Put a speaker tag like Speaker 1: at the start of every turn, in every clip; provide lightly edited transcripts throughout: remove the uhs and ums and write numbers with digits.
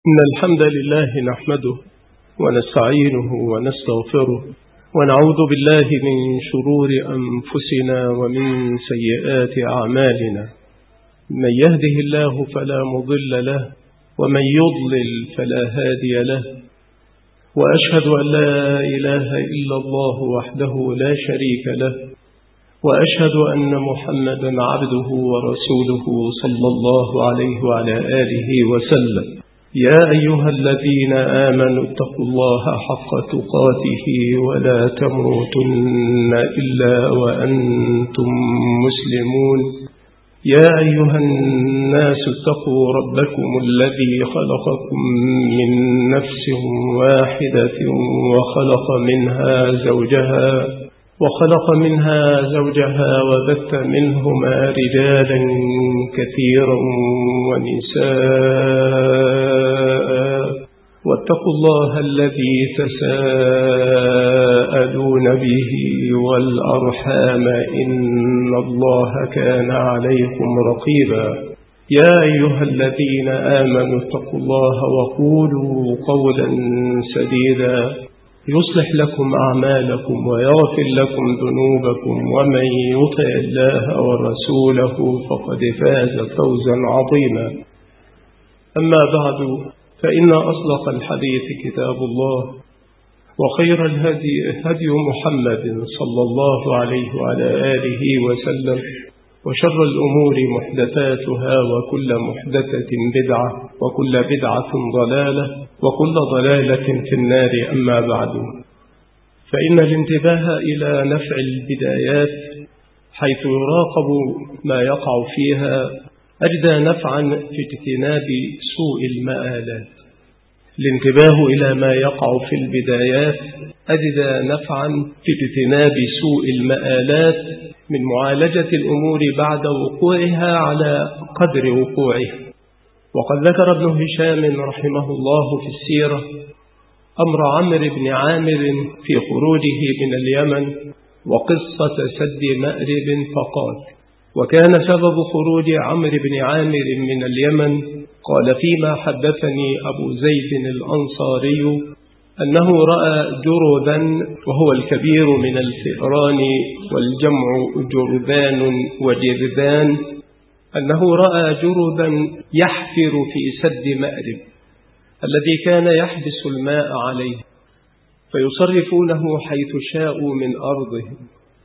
Speaker 1: إن الحمد لله نحمده ونستعينه ونستغفره ونعوذ بالله من شرور أنفسنا ومن سيئات أعمالنا. من يهده الله فلا مضل له ومن يضلل فلا هادي له، وأشهد أن لا إله إلا الله وحده لا شريك له، وأشهد أن محمدا عبده ورسوله صلى الله عليه وعلى آله وسلم. يا أيها الذين آمنوا اتقوا الله حق تقاته ولا تموتن إلا وأنتم مسلمون. يا أيها الناس اتقوا ربكم الذي خلقكم من نفس واحدة وخلق منها زوجها وبث منهما رجالا كثيرا ونساء، واتقوا الله الذي تساءلون به والأرحام إن الله كان عليكم رقيبا. يا أيها الذين آمنوا اتقوا الله وقولوا قولا سديدا يصلح لكم أعمالكم ويغفر لكم ذنوبكم، ومن يطع الله ورسوله فقد فاز فوزا عظيما. أما بعد، فإن أصدق الحديث كتاب الله، وخير الهدي هدي محمد صلى الله عليه وعلى آله وسلم، وشر الأمور محدثاتها، وكل محدثة بدعة، وكل بدعة ضلالة، وكل ضلالة في النار. أما بعد، فإن الانتباه إلى نفع البدايات حيث يراقب ما يقع فيها أجدى نفعا في اجتناب سوء المآلات. الانتباه إلى ما يقع في البدايات أجدى نفعا في اجتناب سوء المآلات من معالجة الأمور بعد وقوعها على قدر وقوعها. وقد ذكر ابن هشام رحمه الله في السيرة أمر عمرو بن عامر في خروجه من اليمن وقصة سد مأرب، فقال: وكان سبب خروج عمرو بن عامر من اليمن، قال فيما حدثني أبو زيد الأنصاري أنه رأى جرذا، وهو الكبير من الفئران والجمع جرذان وجرذان، أنه رأى جرذا يحفر في سد مأرب الذي كان يحبس الماء عليه، فيصرفونه حيث شاءوا من أرضهم.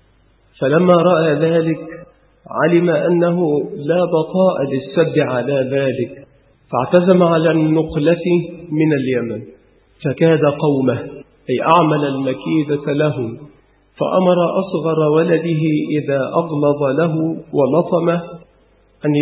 Speaker 1: فلما رأى ذلك علم أنه لا بقاء للسد على ذلك، فاعتزم على النقلة من اليمن، فكاد قومه أي أعمل المكيدة لهم، فأمر أصغر ولده إذا أغلظ له ولطمه أن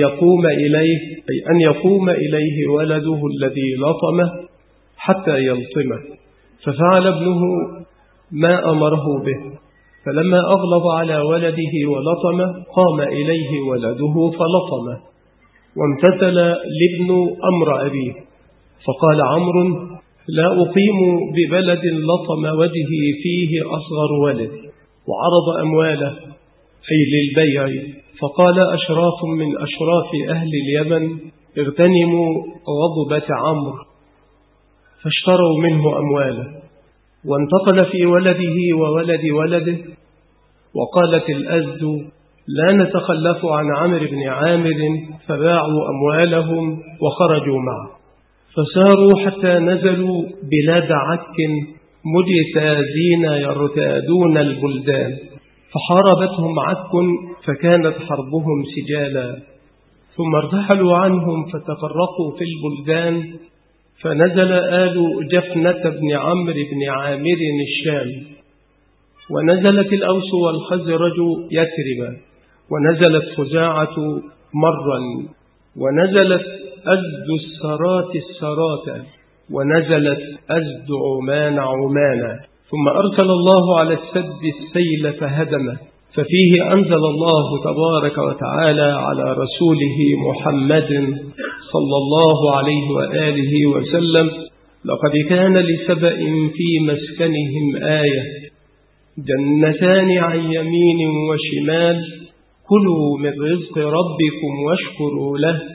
Speaker 1: يقوم إليه ولده الذي لطمه حتى يلطمه، ففعل ابنه ما أمره به. فلما أغلظ على ولده ولطمه قام إليه ولده فلطمه، وامتثل لابن أمر أبيه. فقال عمرو: لا أقيم ببلد لطم وجهي فيه أصغر ولد، وعرض أمواله أي للبيع. فقال أشراف من أشراف أهل اليمن: اغتنموا غضبة عمرو، فاشتروا منه أمواله، وانتقل في ولده وولد ولده. وقالت الأزد: لا نتخلف عن عمرو بن عامر، فباعوا أموالهم وخرجوا معه، فساروا حتى نزلوا بلاد عك مجتازين يرتادون البلدان، فحاربتهم عك فكانت حربهم سجالا، ثم ارتحلوا عنهم فتفرقوا في البلدان، فنزل آل جفنة بن عمرو بن عامر الشام، ونزلت الأوس والخزرج يثربا، ونزلت خزاعة مرا، ونزلت أزد السرات السراتا، ونزلت أزد عمان عمانا. ثم أرسل الله على السد السيل فهدمه، ففيه أنزل الله تبارك وتعالى على رسوله محمد صلى الله عليه وآله وسلم: لقد كان لسبأ في مسكنهم آية، جنتان عن يمين وشمال، كلوا من رزق ربكم واشكروا له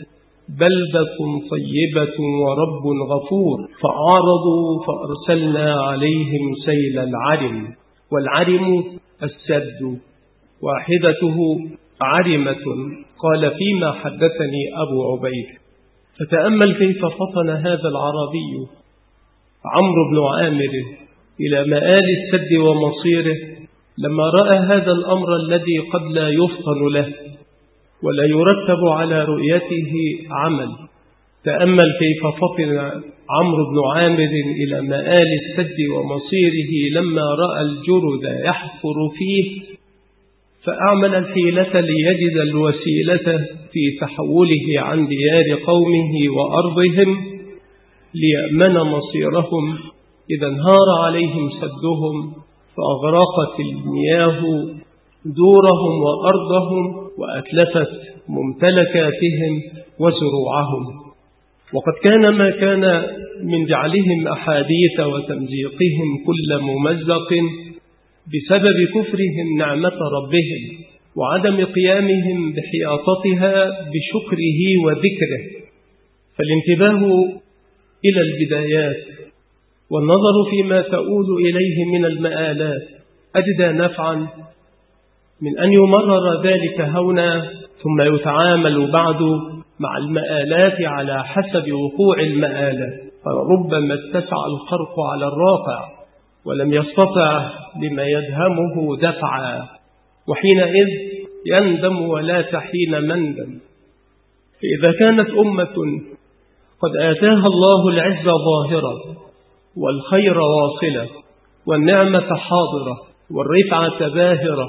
Speaker 1: بلدة طيبة ورب غفور، فأعرضوا فأرسلنا عليهم سيل العرم. والعرم السد، واحدته عرمة. قال فيما حدثني أبو عبيد. فتأمل كيف فطن هذا العربي عمرو بن عامر إلى مآل السد ومصيره لما رأى هذا الأمر الذي قد لا يفطن له ولا يرتب على رؤيته عمل. تأمل كيف فطن عمرو بن عامر إلى مآل السد ومصيره لما رأى الجرذ يحفر فيه، فأعمل الحيلة ليجد الوسيلة في تحوله عن ديار قومه وأرضهم ليأمن مصيرهم إذا انهار عليهم سدهم فأغرقت المياه دورهم وأرضهم وأتلفت ممتلكاتهم وزروعهم. وقد كان ما كان من جعلهم أحاديث وتمزيقهم كل ممزق بسبب كفرهم نعمة ربهم وعدم قيامهم بحياطتها بشكره وذكره. فالانتباه إلى البدايات والنظر فيما تؤول إليه من المآلات أجدى نفعا من أن يمرر ذلك هونا ثم يتعامل بعد مع المآلات على حسب وقوع المآلة. فربما اتسع الخرق على الراقع ولم يستطع لما يدهمه دفعا، وحينئذ يندم ولا تحين مندم. فإذا كانت أمة قد آتاها الله العز ظاهرة والخير واصلة والنعمة حاضرة والرفعة باهرة،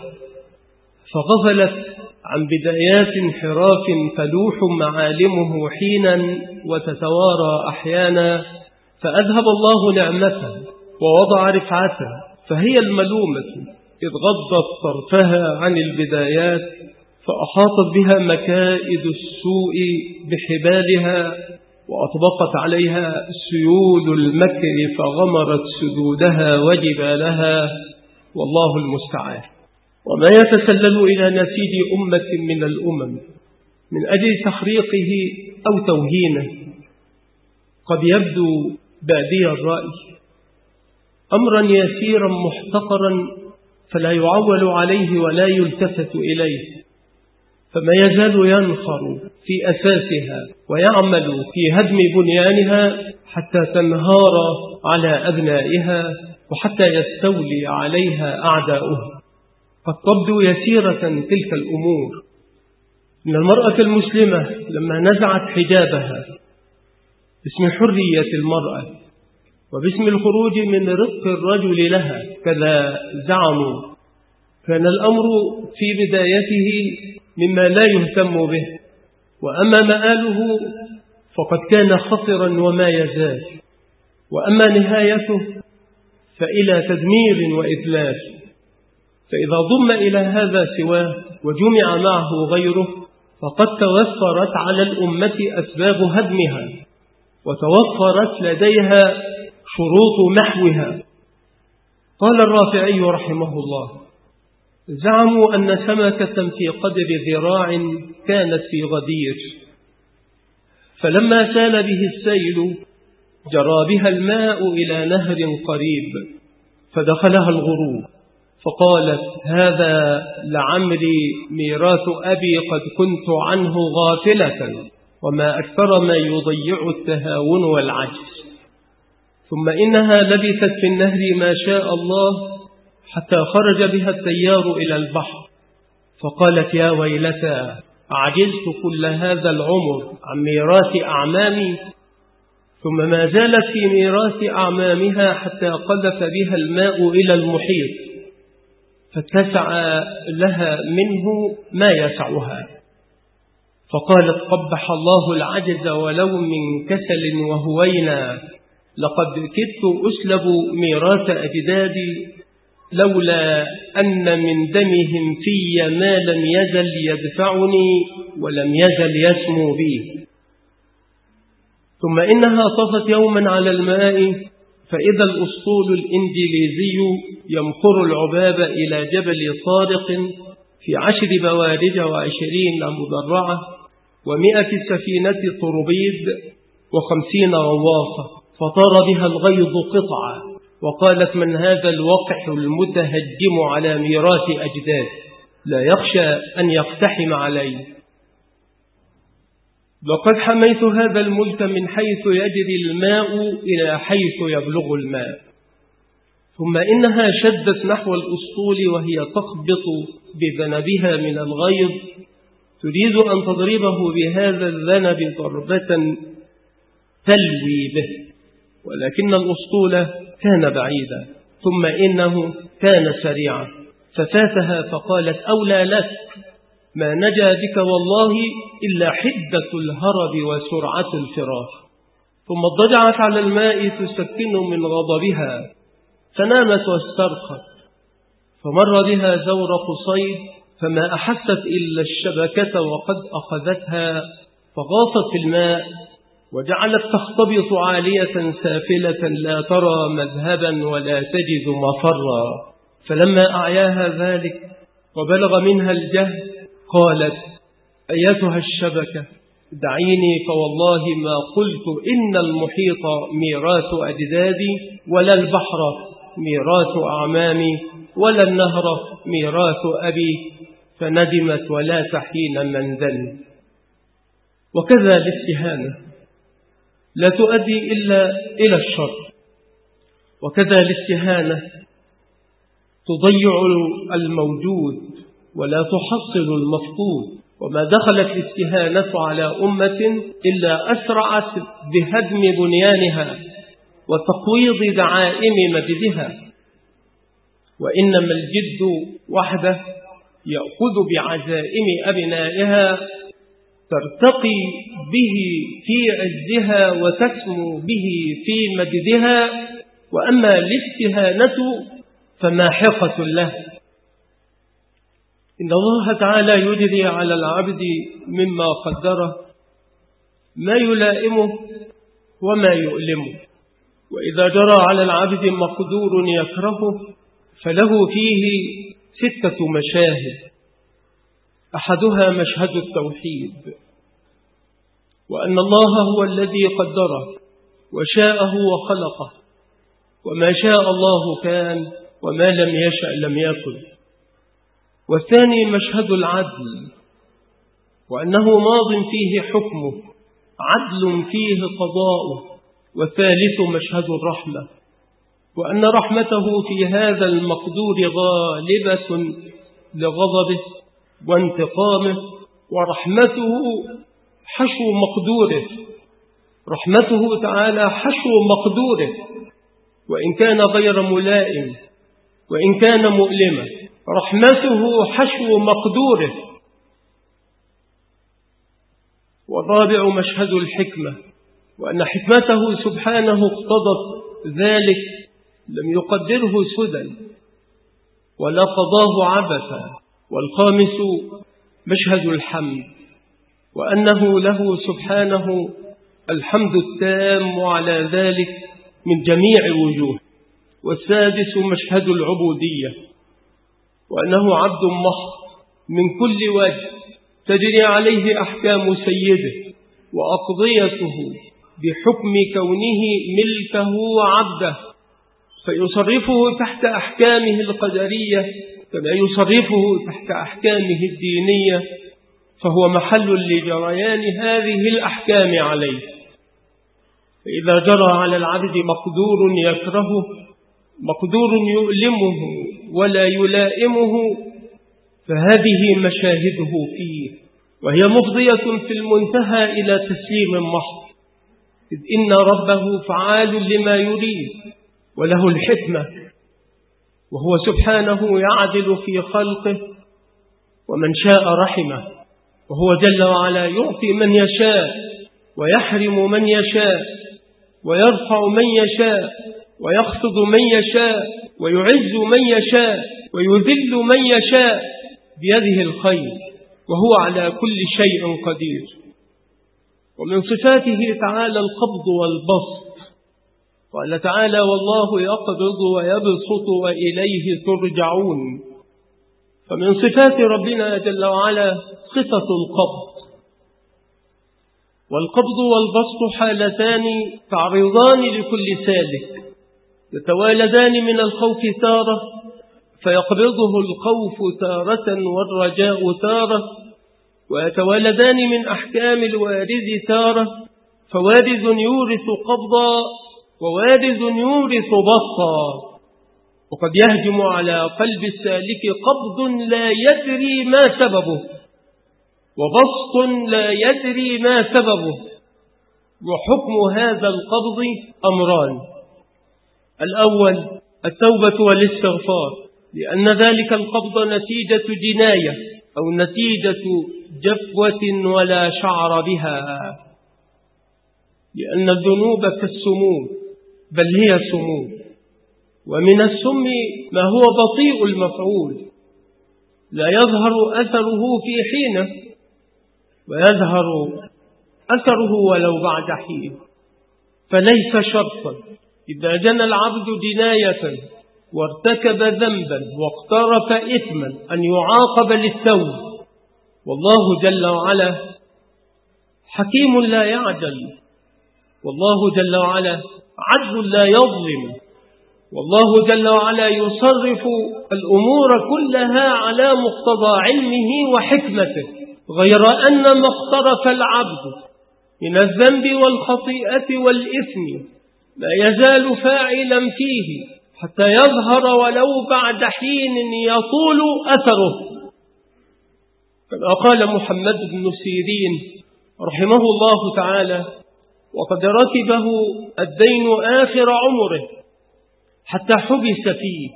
Speaker 1: فغفلت عن بدايات انحراف تلوح معالمه حينا وتتوارى أحيانا، فأذهب الله نعمته ووضع رفعته، فهي الملومة إذ غضت طرفها عن البدايات فأحاطت بها مكائد السوء بحبالها وأطبقت عليها سيول المكر فغمرت سدودها وجبالها، والله المستعان. وما يتسلل إلى نسيج أمة من الأمم من أجل تخريقه أو توهينه قد يبدو بادي الرأي أمرا يسيرا محتقرا فلا يعول عليه ولا يلتفت إليه، فما يزال ينخر في أساسها ويعمل في هدم بنيانها حتى تنهار على أبنائها وحتى يستولي عليها أعداؤها. قد تبدو يسيرة تلك الأمور. إن المرأة المسلمة لما نزعت حجابها باسم حرية المرأة وباسم الخروج من رق الرجل لها كذا زعموا، كان الأمر في بدايته مما لا يهتم به، وأما مآله فقد كان خطرا وما يزال، وأما نهايته فإلى تدمير وإذلال. فإذا ضم إلى هذا سواه وجمع معه غيره فقد توفرت على الأمة أسباب هدمها وتوفرت لديها شروط محوها. قال الرافعي رحمه الله: زعموا أن سمكة في قدر ذراع كانت في غدير، فلما سال به السيل جرى بها الماء إلى نهر قريب فدخلها الغروب، فقالت: هذا لعمري ميراث أبي قد كنت عنه غافلة، وما أكثر ما يضيع التهاون والعجز. ثم إنها لبثت في النهر ما شاء الله حتى خرج بها التيار إلى البحر، فقالت: يا ويلتى، عجزت كل هذا العمر عن ميراث أعمامي. ثم ما زالت في ميراث أعمامها حتى قذف بها الماء إلى المحيط فاتسع لها منه ما يسعها، فقالت: قبح الله العجز ولو من كسل وهوينا، لقد كدت أسلب ميراث أجدادي لولا أن من دمهم في ما لم يزل يدفعني ولم يزل يسمو بي. ثم إنها طفت يوما على الماء فإذا الأسطول الإنجليزي يمخر العباب إلى جبل صادق في 10 بوارج و20 مدرعة، و100 سفينة طربيد 50 غواصة، فطار بها الغيظ قطعا، وقالت: من هذا الوقح المتهجم على ميراث أجداد، لا يخشى أن يقتحم علي. لقد حميت هذا الملك من حيث يجري الماء إلى حيث يبلغ الماء. ثم إنها شدت نحو الأسطول وهي تخبط بذنبها من الغيظ، تريد أن تضربه بهذا الذنب ضربة تلوي به، ولكن الأسطول كان بعيدا، ثم إنه كان سريعا ففاتها، فقالت: أولى لك، ما نجا بك والله إلا حدة الهرب وسرعة الفرار. ثم اضطجعت على الماء تسكن من غضبها، فنامت واسترخت، فمر بها زورق صيد، فما أحست إلا الشبكة وقد أخذتها، فغاصت في الماء وجعلت تختبط عالية سافلة لا ترى مذهبا ولا تجد مفرا. فلما أعياها ذلك وبلغ منها الجهد قالت: أيتها الشبكة دعيني، فوالله ما قلت إن المحيط ميراث أجدادي، ولا البحر ميراث أعمامي، ولا النهر ميراث أبي. فندمت ولا تحين منزل. وكذا الاستهانة لا تؤدي إلا إلى الشر، وكذا الاستهانة تضيع الموجود ولا تحصل المفقود. وما دخلت الاستهانة على أمة إلا أسرعت بهدم بنيانها وتقويض دعائم مجدها. وإنما الجد وحده يأخذ بعزائم أبنائها، ترتقي به في عزها وتسمو به في مجدها. وأما الاستهانة فماحقة له. إن الله تعالى يجري على العبد مما قدره ما يلائمه وما يؤلمه. وإذا جرى على العبد مقدور يكرهه فله فيه 6 مشاهد. أحدها مشهد التوحيد، وأن الله هو الذي قدره وشاءه وخلقه، وما شاء الله كان، وما لم يشأ لم يكن. والثاني مشهد العدل، وأنه ماض فيه حكمه، عدل فيه قضاؤه. والثالث مشهد الرحمة، وأن رحمته في هذا المقدور غالبة لغضبه وانتقامه، ورحمته حشو مقدوره. رحمته تعالى حشو مقدوره، وإن كان غير ملائم وإن كان مؤلما، رحمته حشو مقدوره. والرابع مشهد الحكمة، وأن حكمته سبحانه اقتضت ذلك، لم يقدره سدى ولا قضاه عبثا. والخامس مشهد الحمد، وأنه له سبحانه الحمد التام على ذلك من جميع وجوه. والسادس مشهد العبودية، وأنه عبد محض من كل وجه، تجري عليه أحكام سيده وأقضيته بحكم كونه ملكه وعبده، فيصرفه تحت أحكامه القدرية كما يصرفه تحت أحكامه الدينية، فهو محل لجريان هذه الأحكام عليه. فإذا جرى على العبد مقدور يكرهه، مقدور يؤلمه ولا يلائمه، فهذه مشاهده فيه، وهي مفضية في المنتهى إلى تسليم محض، إذ إن ربه فعال لما يريد وله الحكمة، وهو سبحانه يعدل في خلقه، ومن شاء رحمه، وهو جل وعلا يعطي من يشاء ويحرم من يشاء، ويرفع من يشاء ويخفض من يشاء، ويعز من يشاء ويذل من يشاء بيده الخير، وهو على كل شيء قدير. ومن صفاته تعالى القبض والبسط، قال تعالى: والله يقبض ويبسط وإليه ترجعون. فمن صفات ربنا جل وعلا صفة القبض، والقبض والبسط حالتان تعرضان لكل سالك، يتوالدان من الخوف تارة فيقبضه الخوف تارة والرجاء تارة، ويتوالدان من أحكام الوارث تارة، فوارث يورث قبضا ووارث يورث بسطا. وقد يهجم على قلب السالك قبض لا يدري ما سببه وبسط لا يدري ما سببه، وحكم هذا القبض أمران: الأول التوبة والاستغفار، لأن ذلك القبض نتيجة جناية أو نتيجة جفوة ولا شعر بها، لأن الذنوب كالسموم بل هي سموم، ومن السم ما هو بطيء المفعول لا يظهر أثره في حينه ويظهر أثره ولو بعد حين، فليس شرطا إذا جنى العبد جناية وارتكب ذنبا واقترف إثما أن يعاقب للتوب، والله جل وعلا حكيم لا يعجل، والله جل وعلا عدل لا يظلم، والله جل وعلا يصرف الأمور كلها على مقتضى علمه وحكمته، غير أن ما اقترف العبد من الذنب والخطيئة والإثم ما يزال فاعلا فيه حتى يظهر ولو بعد حين يطول أثره، كما قال محمد بن سيرين رحمه الله تعالى: وقد ركبه الدين آخر عمره حتى حبس فيه،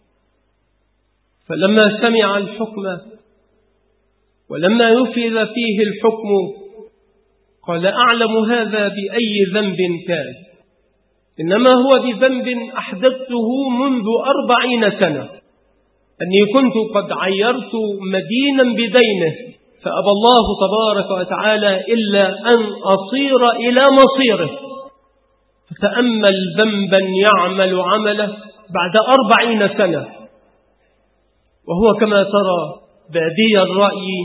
Speaker 1: فلما سمع الحكم ولما يفذ فيه الحكم قال: أعلم هذا بأي ذنب كان، إنما هو بذنب أحدثته منذ 40 سنة، أني كنت قد عيرت مدينا بدينه فأبى الله تبارك وتعالى إلا أن أصير إلى مصيره، فتأمل ذنبا يعمل عمله بعد 40 سنة، وهو كما ترى بادي الرأي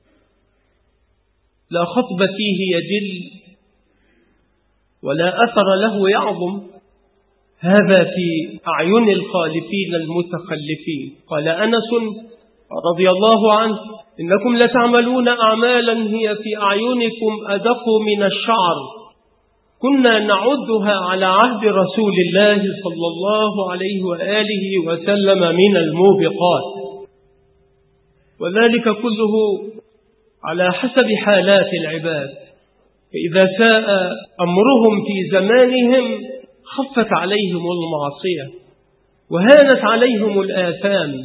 Speaker 1: لا خطب فيه يجل ولا أثر له يعظم، هذا في أعين الخالفين المتخلفين. قال أنس رضي الله عنه: إنكم لتعملون أعمالا هي في أعينكم أدق من الشعر، كنا نعدها على عهد رسول الله صلى الله عليه وآله وسلم من الموبقات، وذلك كله على حسب حالات العباد، فإذا ساء أمرهم في زمانهم خفت عليهم المعصية وهانت عليهم الآثام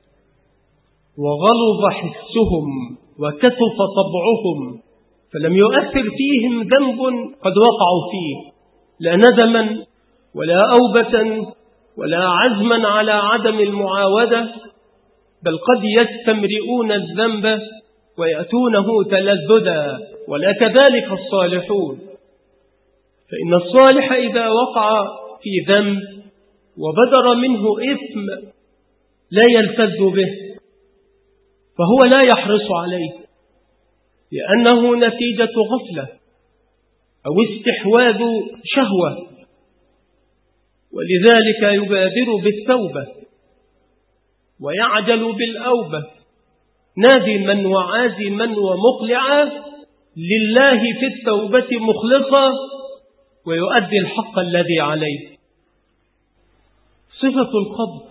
Speaker 1: وغلظ حسهم وكثف طبعهم، فلم يؤثر فيهم ذنب قد وقعوا فيه لا ندما ولا أوبة ولا عزما على عدم المعاودة، بل قد يستمرئون الذنب ويأتونه تلذذا، ولا كذلك الصالحون، فإن الصالح إذا وقع في ذنب وبدر منه إثم لا يلتذ به، فهو لا يحرص عليه، لأنه نتيجة غفلة أو استحواذ شهوة، ولذلك يبادر بالتوبة ويعجل بالأوبة نادما وعازما ومقلعا لله في التوبة مخلصا، ويؤدي الحق الذي عليه. صفة القبض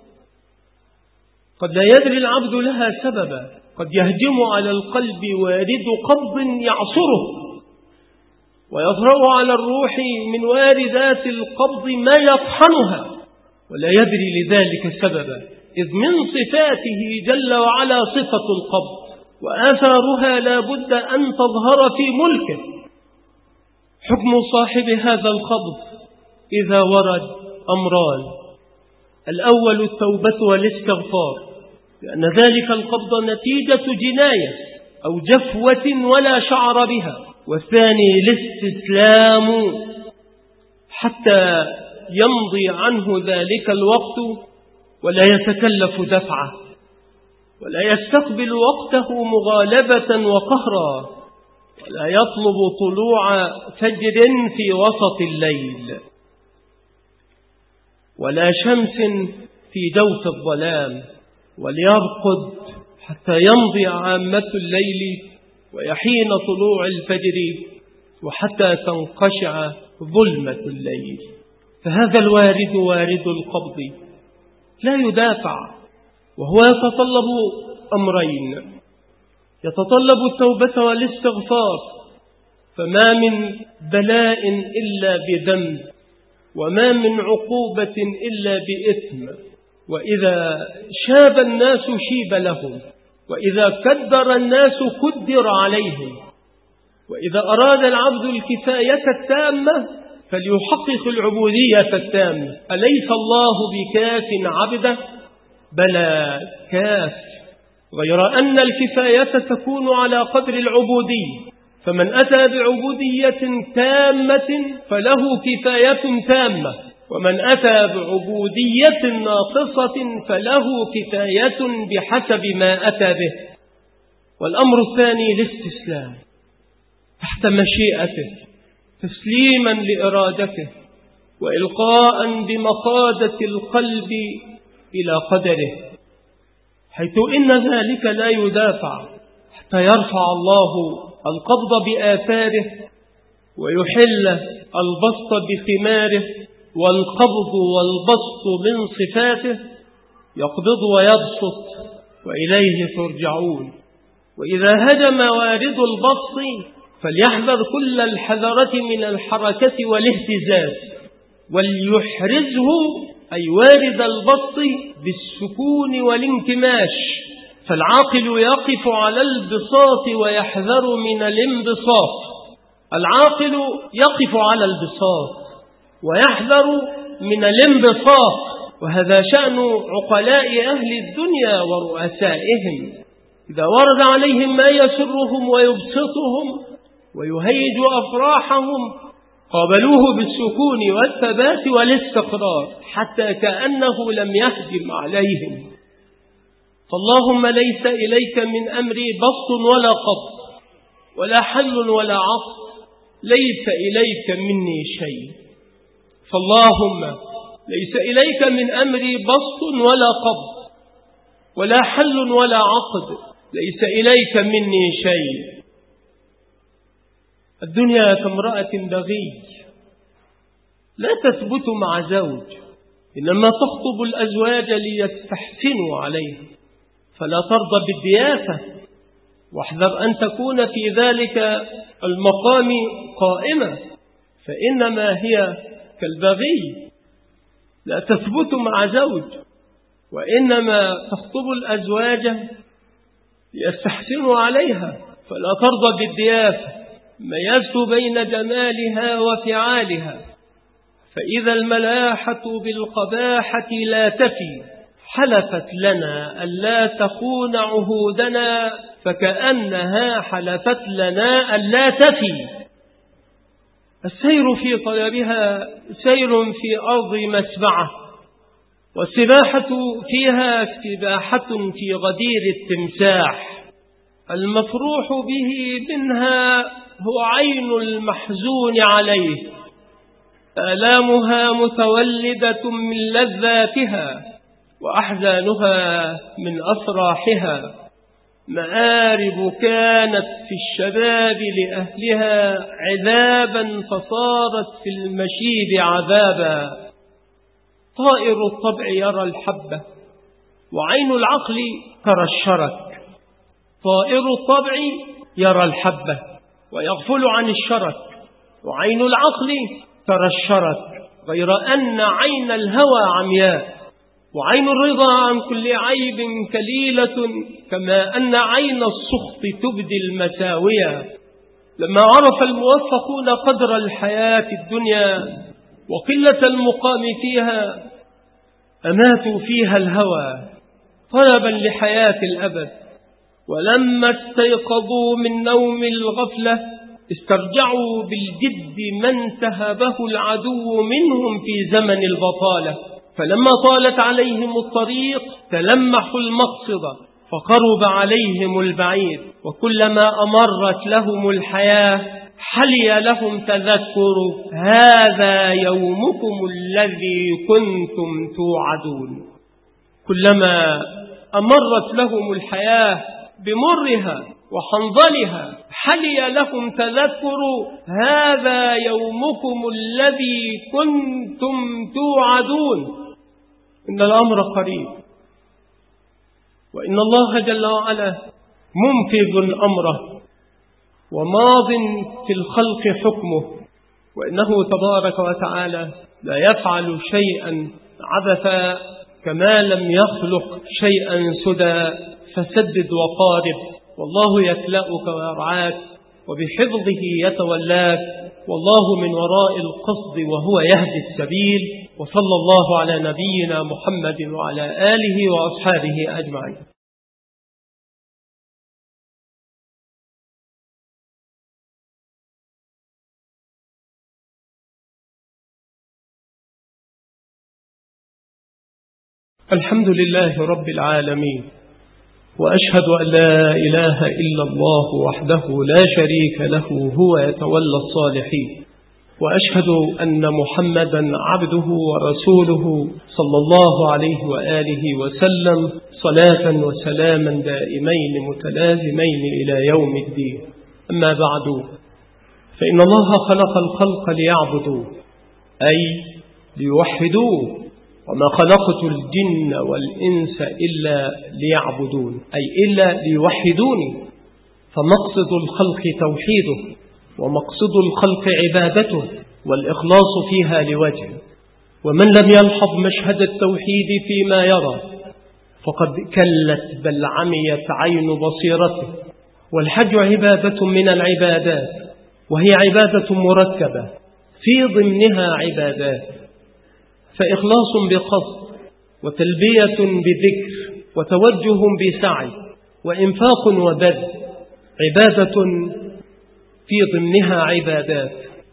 Speaker 1: قد لا يدري العبد لها سببا، قد يهجم على القلب وارد قبض يعصره ويطرأ على الروح من واردات القبض ما يطحنها ولا يدري لذلك سببا، إذ من صفاته جل وعلا صفة القبض، وآثارها لا بد أن تظهر في ملكه. حكم صاحب هذا القبض إذا ورد أمران: الأول التوبة والاستغفار، لأن ذلك القبض نتيجة جناية أو جفوة ولا شعر بها، والثاني الاستسلام حتى يمضي عنه ذلك الوقت ولا يتكلف دفعه ولا يستقبل وقته مغالبة وقهرا، ولا يطلب طلوع فجر في وسط الليل، ولا شمس في جوف الظلام، وليرقد حتى يمضي عامة الليل ويحين طلوع الفجر وحتى تنقشع ظلمة الليل. فهذا الوارد وارد القبض لا يدافع، وهو يتطلب أمرين: يتطلب التوبة والاستغفار، فما من بلاء إلا بذنب، وما من عقوبة إلا بإثم، وإذا شاب الناس شيب لهم، وإذا كدر الناس كدر عليهم، وإذا أراد العبد الكفاية التامة فليحقق العبودية التامة. أليس الله بكاف عبده؟ بلى كاف، غير أن الكفاية تكون على قدر العبودية، فمن أتى بعبودية تامة فله كفاية تامة، ومن أتى بعبودية ناقصة فله كفاية بحسب ما أتى به. والأمر الثاني الاستسلام تحت مشيئته، تسليما لإرادته، وإلقاء بمقادة القلب إلى قدره، حيث إن ذلك لا يدافع حتى يرفع الله القبض بآثاره ويحل البسط بثماره، والقبض والبسط من صفاته، يقبض ويبسط وإليه ترجعون. وإذا هجم وارد البسط فليحذر كل الحذرة من الحركة والاهتزاز، وليحرزه أي وارد البسط بالسكون والانكماش، فالعاقل يقف على البساط ويحذر من الانبساط. العاقل يقف على البساط ويحذر من الانبساط، وهذا شأن عقلاء أهل الدنيا ورؤسائهم. إذا ورد عليهم ما يسرهم ويبسطهم ويهيج أفراحهم قابلوه بالسكون والثبات والاستقرار، حتى كأنه لم يهجم عليهم. فاللهم ليس إليك من أمري بسط ولا قبض ولا حل ولا عقد، ليس إليك مني شيء. فاللهم ليس إليك من أمري بسط ولا قبض ولا حل ولا عقد، ليس إليك مني شيء. الدنيا كامرأة بغي لا تثبت مع زوج، إنما تخطب الأزواج ليستحسنوا عليه، فلا ترضى بالضيافة، واحذر أن تكون في ذلك المقام قائمة، فإنما هي كالبغي لا تثبت مع زوج، وإنما تخطب الأزواج ليستحسنوا عليها، فلا ترضى بالضيافة، ميزت بين جمالها وفعالها. فإذا الملاحة بالقباحة لا تفي، حلفت لنا ألا تخون عهودنا، فكأنها حلفت لنا ألا تفي. السير في طلبها سير في أرض مسبعة، والسباحة فيها سباحة في غدير التمساح. المفروح به منها هو عين المحزون عليه، آلامها متولدة من لذاتها، وأحزانها من أفراحها. مآرب كانت في الشباب لأهلها عذابا، فصارت في المشيب عذابا. طائر الطبع يرى الحبة، وعين العقل ترى الشرك. طائر الطبع يرى الحبة ويغفل عن الشرك، وعين العقل ترى الشرك، غير أن عين الهوى عمياء، وعين الرضا عن كل عيب كليلة، كما أن عين السخط تبدي المساوية. لما عرف الموفقون قدر الحياة الدنيا وقلة المقام فيها، أماتوا فيها الهوى طلبا لحياة الأبد، ولما استيقظوا من نوم الغفلة استرجعوا بالجد من تهبه العدو منهم في زمن البطالة. فلما طالت عليهم الطريق تلمحوا المقصد، فقرب عليهم البعيد، وكلما أمرت لهم الحياة حلي لهم تذكر هذا يومكم الذي كنتم توعدون. كلما أمرت لهم الحياة بمرها وحنظلها حلي لهم تذكر هذا يومكم الذي كنتم توعدون. إن الأمر قريب، وإن الله جل وعلا منفذ أمره وماض في الخلق حكمه، وإنه تبارك وتعالى لا يفعل شيئا عبثا، كما لم يخلق شيئا سدى. فسدد وقارب، والله يكلأك ويرعاك وبحفظه يتولاك، والله من وراء القصد وهو يهدي السبيل. وصلى الله على نبينا محمد وعلى آله وأصحابه أجمعين. الحمد لله رب العالمين، وأشهد أن لا إله إلا الله وحده لا شريك له هو يتولى الصالحين، وأشهد أن محمدا عبده ورسوله صلى الله عليه وآله وسلم صلاة وسلاما دائمين متلازمين إلى يوم الدين. أما بعد، فإن الله خلق الخلق ليعبدوا، أي ليوحدوه، وما خلقت الجن والإنس إلا ليعبدون، أي إلا ليوحدوني. فمقصد الخلق توحيده، ومقصد الخلق عبادته والإخلاص فيها لوجهه. ومن لم يلحظ مشهد التوحيد فيما يرى فقد كلت بل عميت عين بصيرته. والحج عبادة من العبادات، وهي عبادة مركبة في ضمنها عبادات، فإخلاص بقصد، وتلبية بذكر، وتوجه بسعي، وإنفاق وبذل، عبادة في ضمنها عبادات.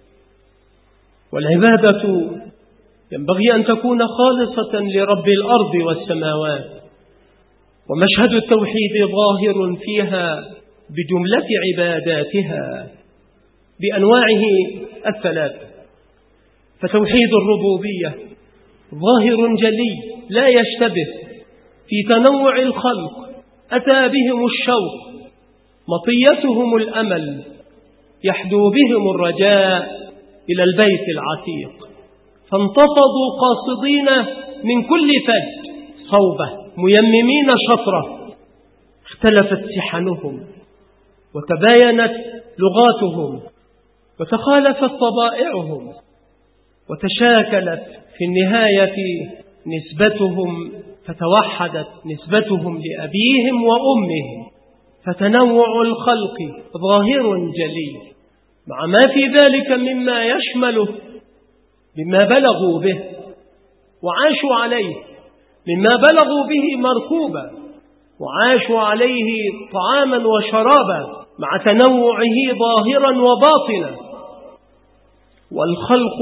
Speaker 1: والعبادة ينبغي أن تكون خالصة لرب الأرض والسماوات. ومشهد التوحيد ظاهر فيها بجملة عباداتها بأنواعه الثلاثة. فتوحيد الربوبية ظاهر جلي لا يشتبه في تنوع الخلق، أتى بهم الشوق، مطيتهم الأمل، يحدو بهم الرجاء إلى البيت العتيق، فانتفضوا قاصدين من كل فج صوبة، ميممين شطرة، اختلفت سحنهم وتباينت لغاتهم وتخالفت طبائعهم، وتشاكلت في النهاية نسبتهم، فتوحدت نسبتهم لأبيهم وأمهم. فتنوع الخلق ظاهر جلي، مع ما في ذلك مما يشمله مما بلغوا به وعاشوا عليه، مما بلغوا به مركوبا وعاشوا عليه طعاما وشرابا، مع تنوعه ظاهرا وباطنا. والخلق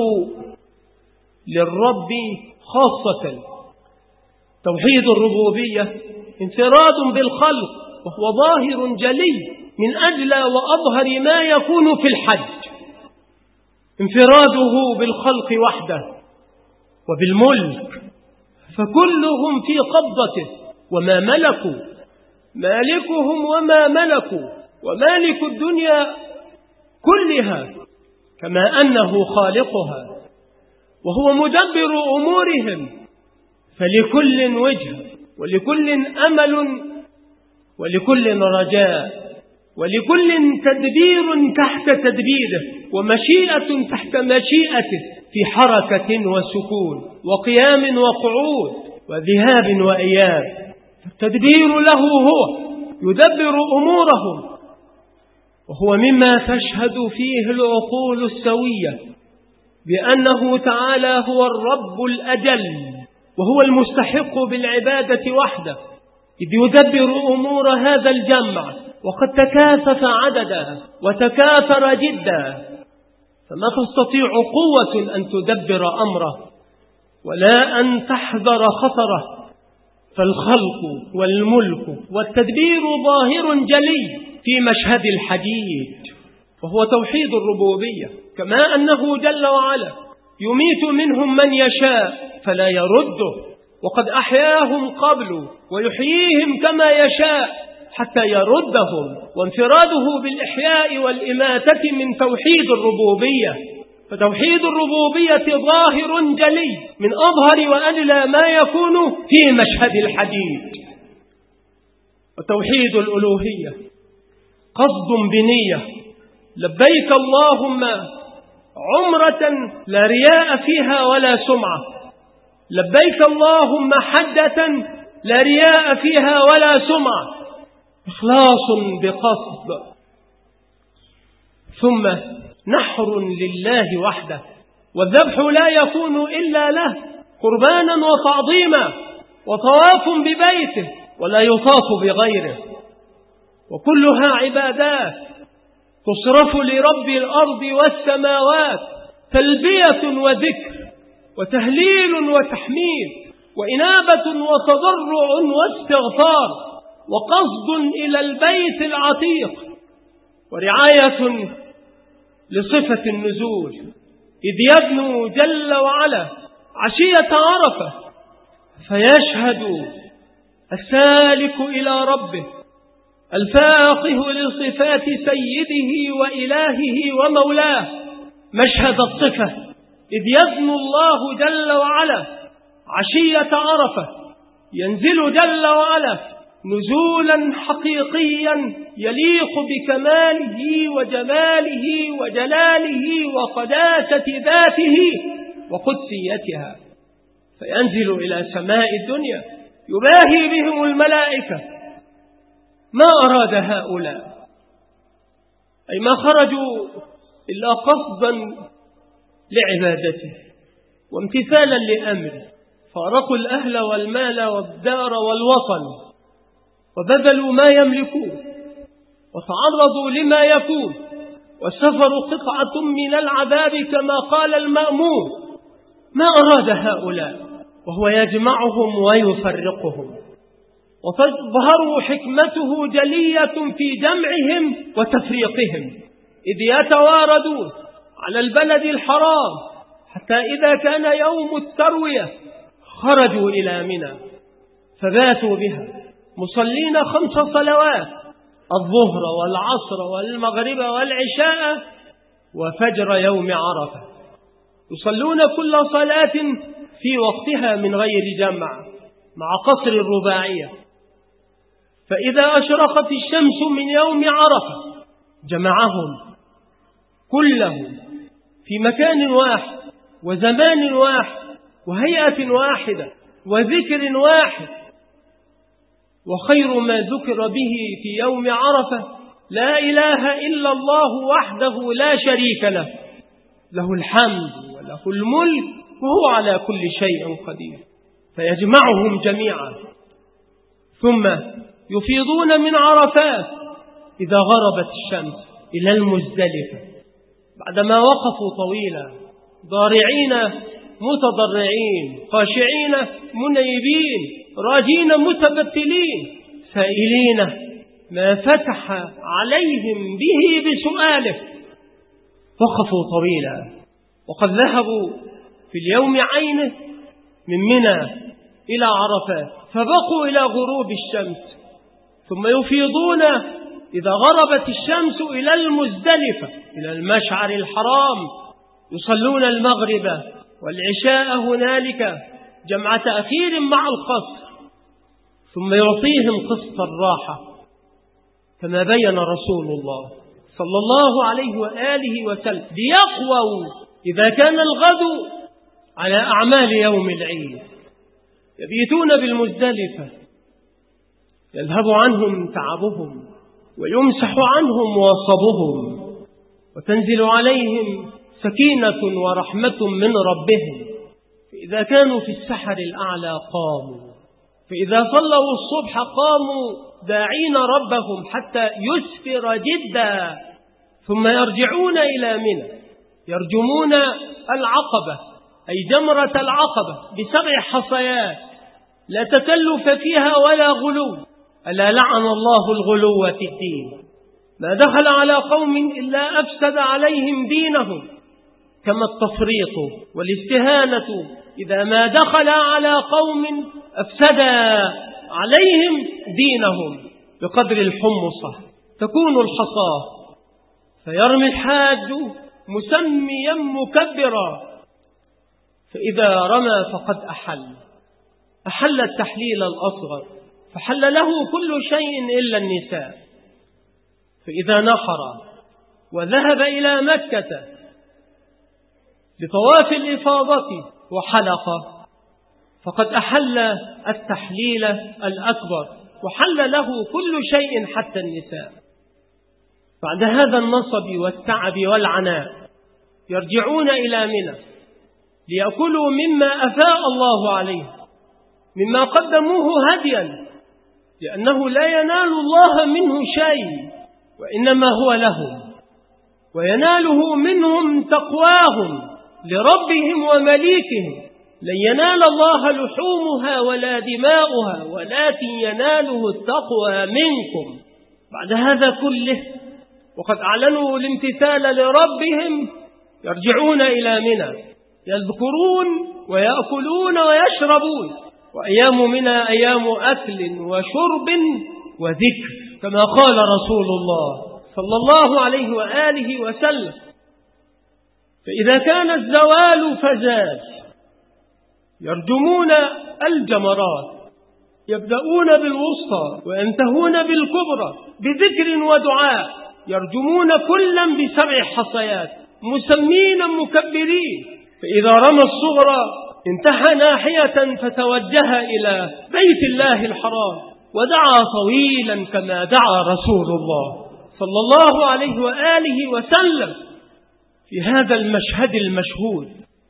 Speaker 1: للرب خاصة. توحيد الربوبية انفراد بالخلق، وهو ظاهر جلي من أجل وأظهر ما يكون في الحج، انفراده بالخلق وحده وبالملك، فكلهم في قبضته، وما ملكوا مالكهم وما ملكوا، ومالك الدنيا كلها كما أنه خالقها، وهو مدبر أمورهم. فلكل وجه، ولكل أمل، ولكل رجاء، ولكل تدبير تحت تدبيره، ومشيئة تحت مشيئته، في حركة وسكون، وقيام وقعود، وذهاب وإياب. التدبير له هو يدبر أمورهم، وهو مما تشهد فيه العقول السوية بأنه تعالى هو الرب الأجل، وهو المستحق بالعبادة وحده، إذ يدبر أمور هذا الجمع، وقد تكاثف عددا وتكاثر جدا، فما تستطيع قوة أن تدبر أمره ولا أن تحذر خطره فالخلق والملك والتدبير ظاهر جلي في مشهد الحديد، وهو توحيد الربوبية، كما أنه جل وعلا يميت منهم من يشاء فلا يرده، وقد أحياهم قبل ويحييهم كما يشاء حتى يردهم، وانفراده بالإحياء والإماتة من توحيد الربوبية. فتوحيد الربوبية ظاهر جلي من أظهر وأجلى ما يكون في مشهد الحديد. وتوحيد الألوهية قصد بنية، لبيك اللهم عمرة لا رياء فيها ولا سمعة، لبيك اللهم حجة لا رياء فيها ولا سمعة، إخلاص بقصد. ثم نحر لله وحده، والذبح لا يكون إلا له قربانا وتعظيما، وطواف ببيته ولا يطاف بغيره، وكلها عبادات تصرف لرب الأرض والسماوات، تلبية وذكر وتهليل وتحميد وإنابة وتضرع واستغفار، وقصد إلى البيت العتيق، ورعاية لصفة النزول، إذ يدنو جل وعلا عشية عرفة فيشهد السالك إلى ربه الفاقه لصفات سيده وإلهه ومولاه مشهد الصفة، إذ يدنو الله جل وعلا عشية عرفة، ينزل جل وعلا نزولا حقيقيا يليق بكماله وجماله وجلاله وقداسة ذاته وقدسيتها، فينزل إلى سماء الدنيا يباهي بهم الملائكة. ما أراد هؤلاء؟ أي ما خرجوا إلا قصدا لعبادته وامتثالا لأمره، فارقوا الأهل والمال والدار والوطن، وبذلوا ما يملكون وتعرضوا لما يكون، والسفر قطعة من العذاب كما قال المأمون. ما أراد هؤلاء وهو يجمعهم ويفرقهم، وتظهر حكمته جلية في جمعهم وتفريقهم، إذ يتواردون على البلد الحرام حتى إذا كان يوم التروية خرجوا إلى منى فباتوا بها مصلين 5 صلوات، الظهر والعصر والمغرب والعشاء وفجر يوم عرفة، يصلون كل صلاة في وقتها من غير جمع مع قصر الرباعية. فإذا أشرقت الشمس من يوم عرفة جمعهم كلهم في مكان واحد وزمان واحد وهيئة واحدة وذكر واحد. وخير ما ذكر به في يوم عرفة لا إله إلا الله وحده لا شريك له، له الحمد وله الملك وهو على كل شيء قدير، فيجمعهم جميعا. ثم يفيضون من عرفات إذا غربت الشمس إلى المزدلفة، بعدما وقفوا طويلا ضارعين متضرعين خاشعين منيبين راجين متبتلين سائلين ما فتح عليهم به بسؤاله، وقفوا طويلا وقد ذهبوا في اليوم عينه من منى إلى عرفات، فبقوا إلى غروب الشمس، ثم يفيضون إذا غربت الشمس إلى المزدلفة إلى المشعر الحرام، يصلون المغرب والعشاء هنالك جمع تأخير مع القصر، ثم يعطيهم قسط الراحة كما بين رسول الله صلى الله عليه وآله وسلم، ليقووا إذا كان الغد على أعمال يوم العيد. يبيتون بالمزدلفة، يذهب عنهم تعبهم ويمسح عنهم وصبهم، وتنزل عليهم سكينة ورحمة من ربهم، فإذا كانوا في السحر الأعلى قاموا، فإذا صلوا الصبح قاموا داعين ربهم حتى يسفر جدا، ثم يرجعون إلى منى يرجمون العقبة أي جمرة العقبة ب7 حصيات، لا تكلف فيها ولا غلو. ألا لعن الله الغلو في الدين. ما دخل على قوم إلا أفسد عليهم دينهم، كما التفريط والاستهانة إذا ما دخل على قوم أفسد عليهم دينهم. بقدر الحمصة تكون الحصاة، فيرمي الحاج مسميا مكبرا، فإذا رمى فقد أحل التحليل الأصغر، فحل له كل شيء إلا النساء. فإذا نحر وذهب إلى مكة لطواف الإفاضة وحلق فقد أحل التحليل الأكبر، وحل له كل شيء حتى النساء. بعد هذا النصب والتعب والعناء يرجعون إلى منى ليأكلوا مما أفاء الله عليه، مما قدموه هديا، لأنه لا ينال الله منه شيء، وإنما هو لهم، ويناله منهم تقواهم لربهم ومليكهم. لن ينال الله لحومها ولا دماؤها، ولكن يناله التقوى منكم. بعد هذا كله وقد أعلنوا الامتثال لربهم يرجعون إلى منى يذكرون ويأكلون ويشربون. وأيام منى أيام أكل وشرب وذكر، كما قال رسول الله صلى الله عليه وآله وسلم. فإذا كان الزوال فزال يرجمون الجمرات، يبدأون بالوسطى وينتهون بالكبرى بذكر ودعاء، يرجمون كلا ب7 حصيات مسمين مكبرين. فإذا رمى الصغرى انتهى ناحية فتوجه إلى بيت الله الحرام ودعا طويلا كما دعا رسول الله صلى الله عليه وآله وسلم في هذا المشهد المشهود،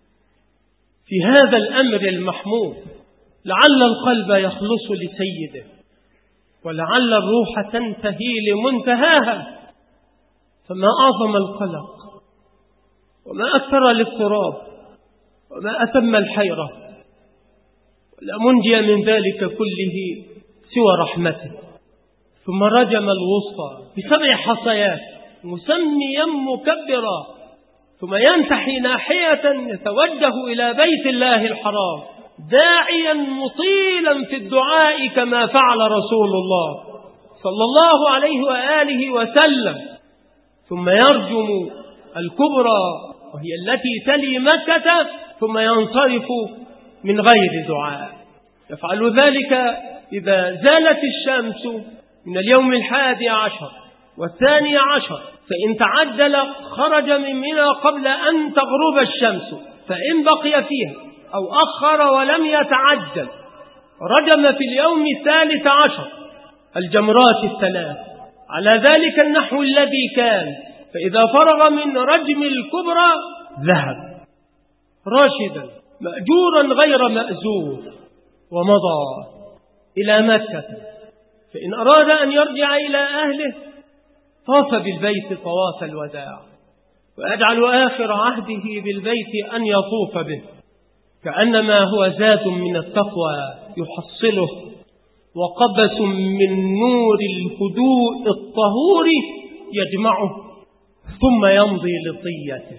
Speaker 1: في هذا الأمر المحمود. لعل القلب يخلص لسيده، ولعل الروح تنتهي لمنتهاها. فما أعظم القلق، وما أكثر الاضطراب، وما أتم الحيرة، ولا منجي من ذلك كله سوى رحمته. ثم رجم الوسطى ب7 حصيات مسميا مكبرا، ثم ينتحي ناحية يتوجه إلى بيت الله الحرام داعيا مطيلا في الدعاء كما فعل رسول الله صلى الله عليه وآله وسلم. ثم يرجم الكبرى وهي التي تلي مكة، ثم ينصرف من غير دعاء. يفعل ذلك إذا زالت الشمس من اليوم 11 و12، فإن تعجل خرج من منى قبل أن تغرب الشمس، فإن بقي فيها أو أخر ولم يتعجل رجم في اليوم 13 الجمرات 3 على ذلك النحو الذي كان. فإذا فرغ من رجم الكبرى ذهب راشدا مأجورا غير مأزور ومضى إلى مكة. فإن أراد أن يرجع إلى أهله طاف بالبيت طواف الوداع، ويجعل آخر عهده بالبيت أن يطوف به، كأنما هو زاد من التقوى يحصله، وقبس من نور الهدوء الطهور يجمعه، ثم يمضي لطيته.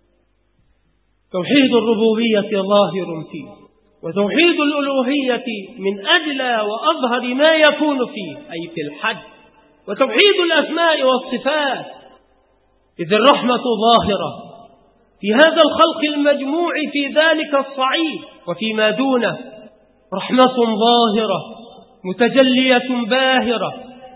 Speaker 1: توحيد الربوبية ظاهر فيه، وتوحيد الألوهية من أجل وأظهر ما يكون فيه، أي في الحج. وتوحيد الأسماء والصفات، إذ الرحمة ظاهرة في هذا الخلق المجموع في ذلك الصعيد، وفيما دونه رحمة ظاهرة متجلية باهرة.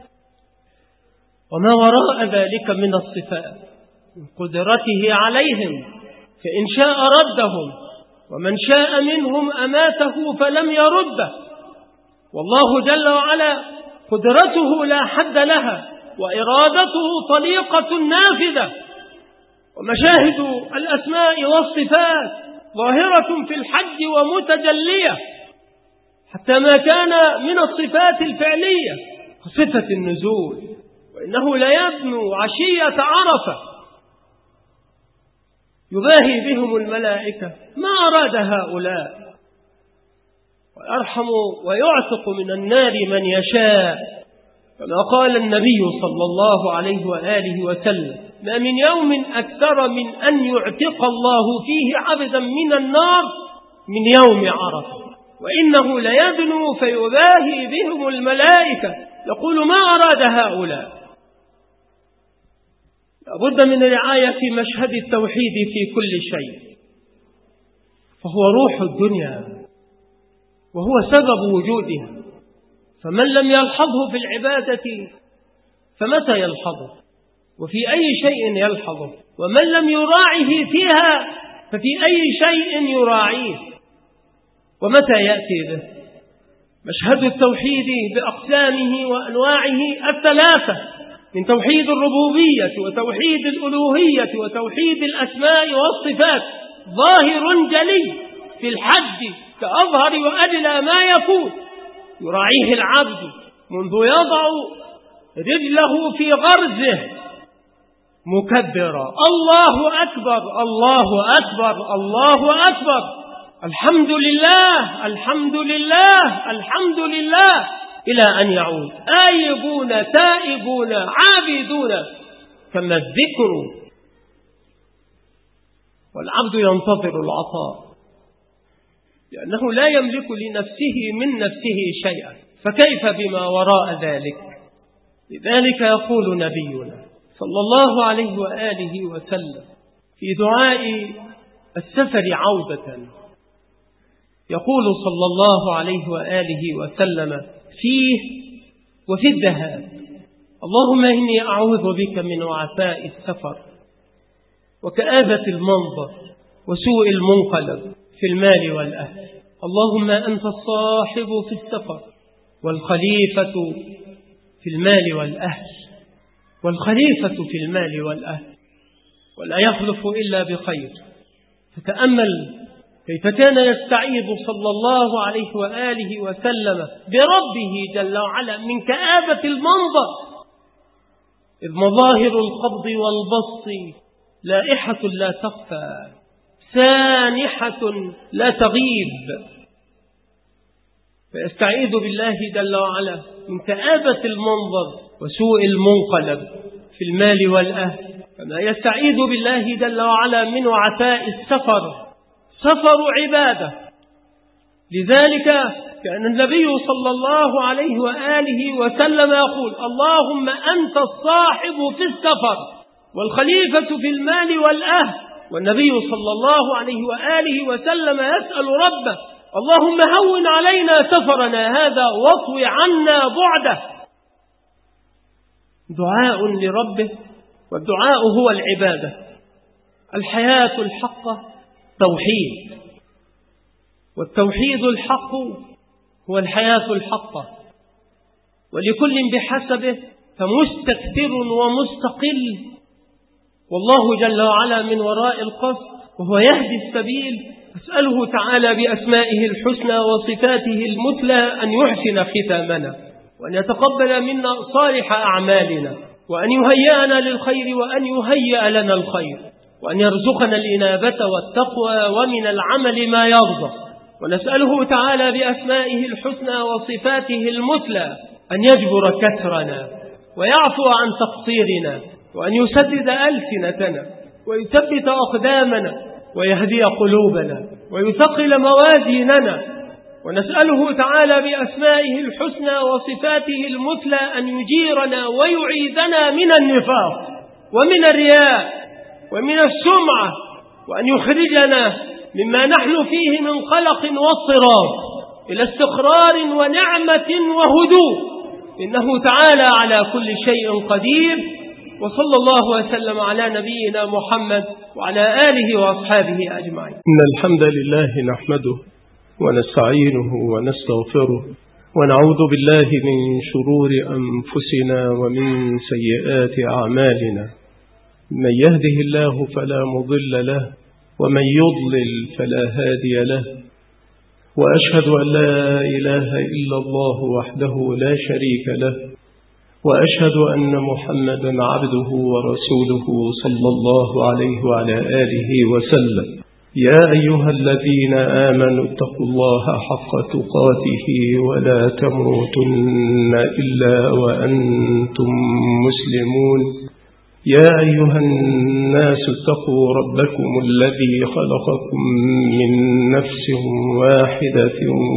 Speaker 1: وما وراء ذلك من الصفات من قدرته عليهم، فإن شاء ردهم، ومن شاء منهم أماته فلم يرده. والله جل وعلا قدرته لا حد لها، وإرادته طليقة نافذة، ومشاهد الأسماء والصفات ظاهرة في الحج ومتجلية، حتى ما كان من الصفات الفعلية كصفة النزول، وإنه ليبنو عشية عرفة يباهي بهم الملائكة. ما أراد هؤلاء ويرحم ويعتق من النار من يشاء، كما قال النبي صلى الله عليه وآله وسلم: ما من يوم أكثر من أن يعتق الله فيه عبدا من النار من يوم عرفة، وإنه ليدنو فيباهي بهم الملائكة يقول: ما أراد هؤلاء؟ لابد من رعاية مشهد التوحيد في كل شيء، فهو روح الدنيا وهو سبب وجودها، فمن لم يلحظه في العبادة فمتى يلحظه؟ وفي أي شيء يلحظه؟ ومن لم يراعه فيها ففي أي شيء يراعيه؟ ومتى يأتي به؟ مشهد التوحيد بأقسامه وأنواعه الثلاثة، من توحيد الربوبية وتوحيد الألوهية وتوحيد الأسماء والصفات، ظاهر جلي في الحج كأظهر وأجلى ما يكون، يراعيه العبد منذ يضع رجله في غرزه مكبرا: الله أكبر الله أكبر الله أكبر، الحمد لله الحمد لله الحمد لله، إلى أن يعود آيبون تائبون عابدون كما الذكر، والعبد ينتظر العطاء لأنه لا يملك لنفسه من نفسه شيئا، فكيف بما وراء ذلك؟ لذلك يقول نبينا صلى الله عليه وآله وسلم في دعاء السفر عودة، يقول صلى الله عليه وآله وسلم فيه وفي الذهاب: اللهم إني أعوذ بك من وعثاء السفر وكآبة المنظر وسوء المنقلب في المال والأهل. اللهم أنت الصاحب في السفر والخليفة في المال والأهل، والخليفة في المال والأهل، ولا يخلف إلا بخير. فتأمل كيف كان يستعيذ صلى الله عليه وآله وسلم بربه جل وعلا من كآبة المنظر، إذ مظاهر القبض والبسط لائحة لا تخفى سانحة لا تغيب، فيستعيذ بالله جل وعلا من كآبة المنظر وسوء المنقلب في المال والأهل، كما يستعيذ بالله جل وعلا من وعثاء السفر، سفر عبادة. لذلك كان النبي صلى الله عليه وآله وسلم يقول: اللهم أنت الصاحب في السفر والخليفة في المال والأهل. والنبي صلى الله عليه وآله وسلم يسأل ربه: اللهم هون علينا سفرنا هذا واطوي عنا بعده. دعاء لربه، والدعاء هو العبادة. الحياة الحقة توحيد، والتوحيد الحق هو الحياة الحقة، ولكل بحسبه، فمستكثر ومستقل، والله جل وعلا من وراء القصد وهو يهدي السبيل. أسأله تعالى بأسمائه الحسنى وصفاته المثلى أن يحسن ختامنا، وأن يتقبل منا صالح أعمالنا، وأن يهيئنا للخير وأن يهيئ لنا الخير، وأن يرزقنا الإنابة والتقوى ومن العمل ما يرضى. ونسأله تعالى بأسمائه الحسنى وصفاته المثلى أن يجبر كسرنا ويعفو عن تقصيرنا، وأن يسدد ألسنتنا ويثبت أقدامنا ويهدي قلوبنا ويثقل موازيننا. ونسأله تعالى بأسمائه الحسنى وصفاته المثلى أن يجيرنا ويعيذنا من النفاق ومن الرياء ومن السمعة، وأن يخرجنا مما نحن فيه من قلق واضطراب إلى استقرار ونعمة وهدوء، إنه تعالى على كل شيء قدير. وصلى الله وسلم على نبينا محمد وعلى آله وأصحابه أجمعين.
Speaker 2: إن الحمد لله نحمده ونستعينه ونستغفره، ونعوذ بالله من شرور أنفسنا ومن سيئات أعمالنا. من يهده الله فلا مضل له، ومن يضلل فلا هادي له، وأشهد أن لا إله إلا الله وحده لا شريك له، وأشهد أن محمدا عبده ورسوله صلى الله عليه وعلى آله وسلم. يا أيها الذين آمنوا اتقوا الله حق تقاته ولا تموتن إلا وأنتم مسلمون. يا أيها الناس اتقوا ربكم الذي خلقكم من نفس واحدة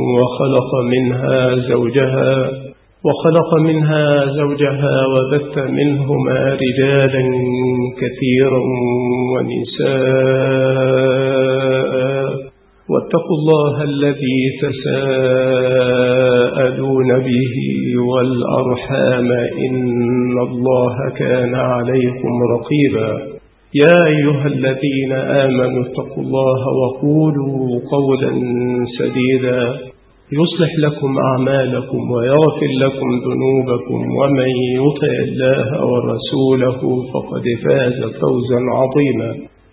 Speaker 2: وخلق منها زوجها وبث منهما رجالا كثيرا ونساء، واتقوا الله الذي تساءلون به والأرحام إن الله كان عليكم رقيبا. يا أيها الذين آمنوا اتقوا الله وقولوا قولا سديدا يصلح لكم أعمالكم ويغفر لكم ذنوبكم، ومن يطع الله ورسوله فقد فاز فوزا عظيما.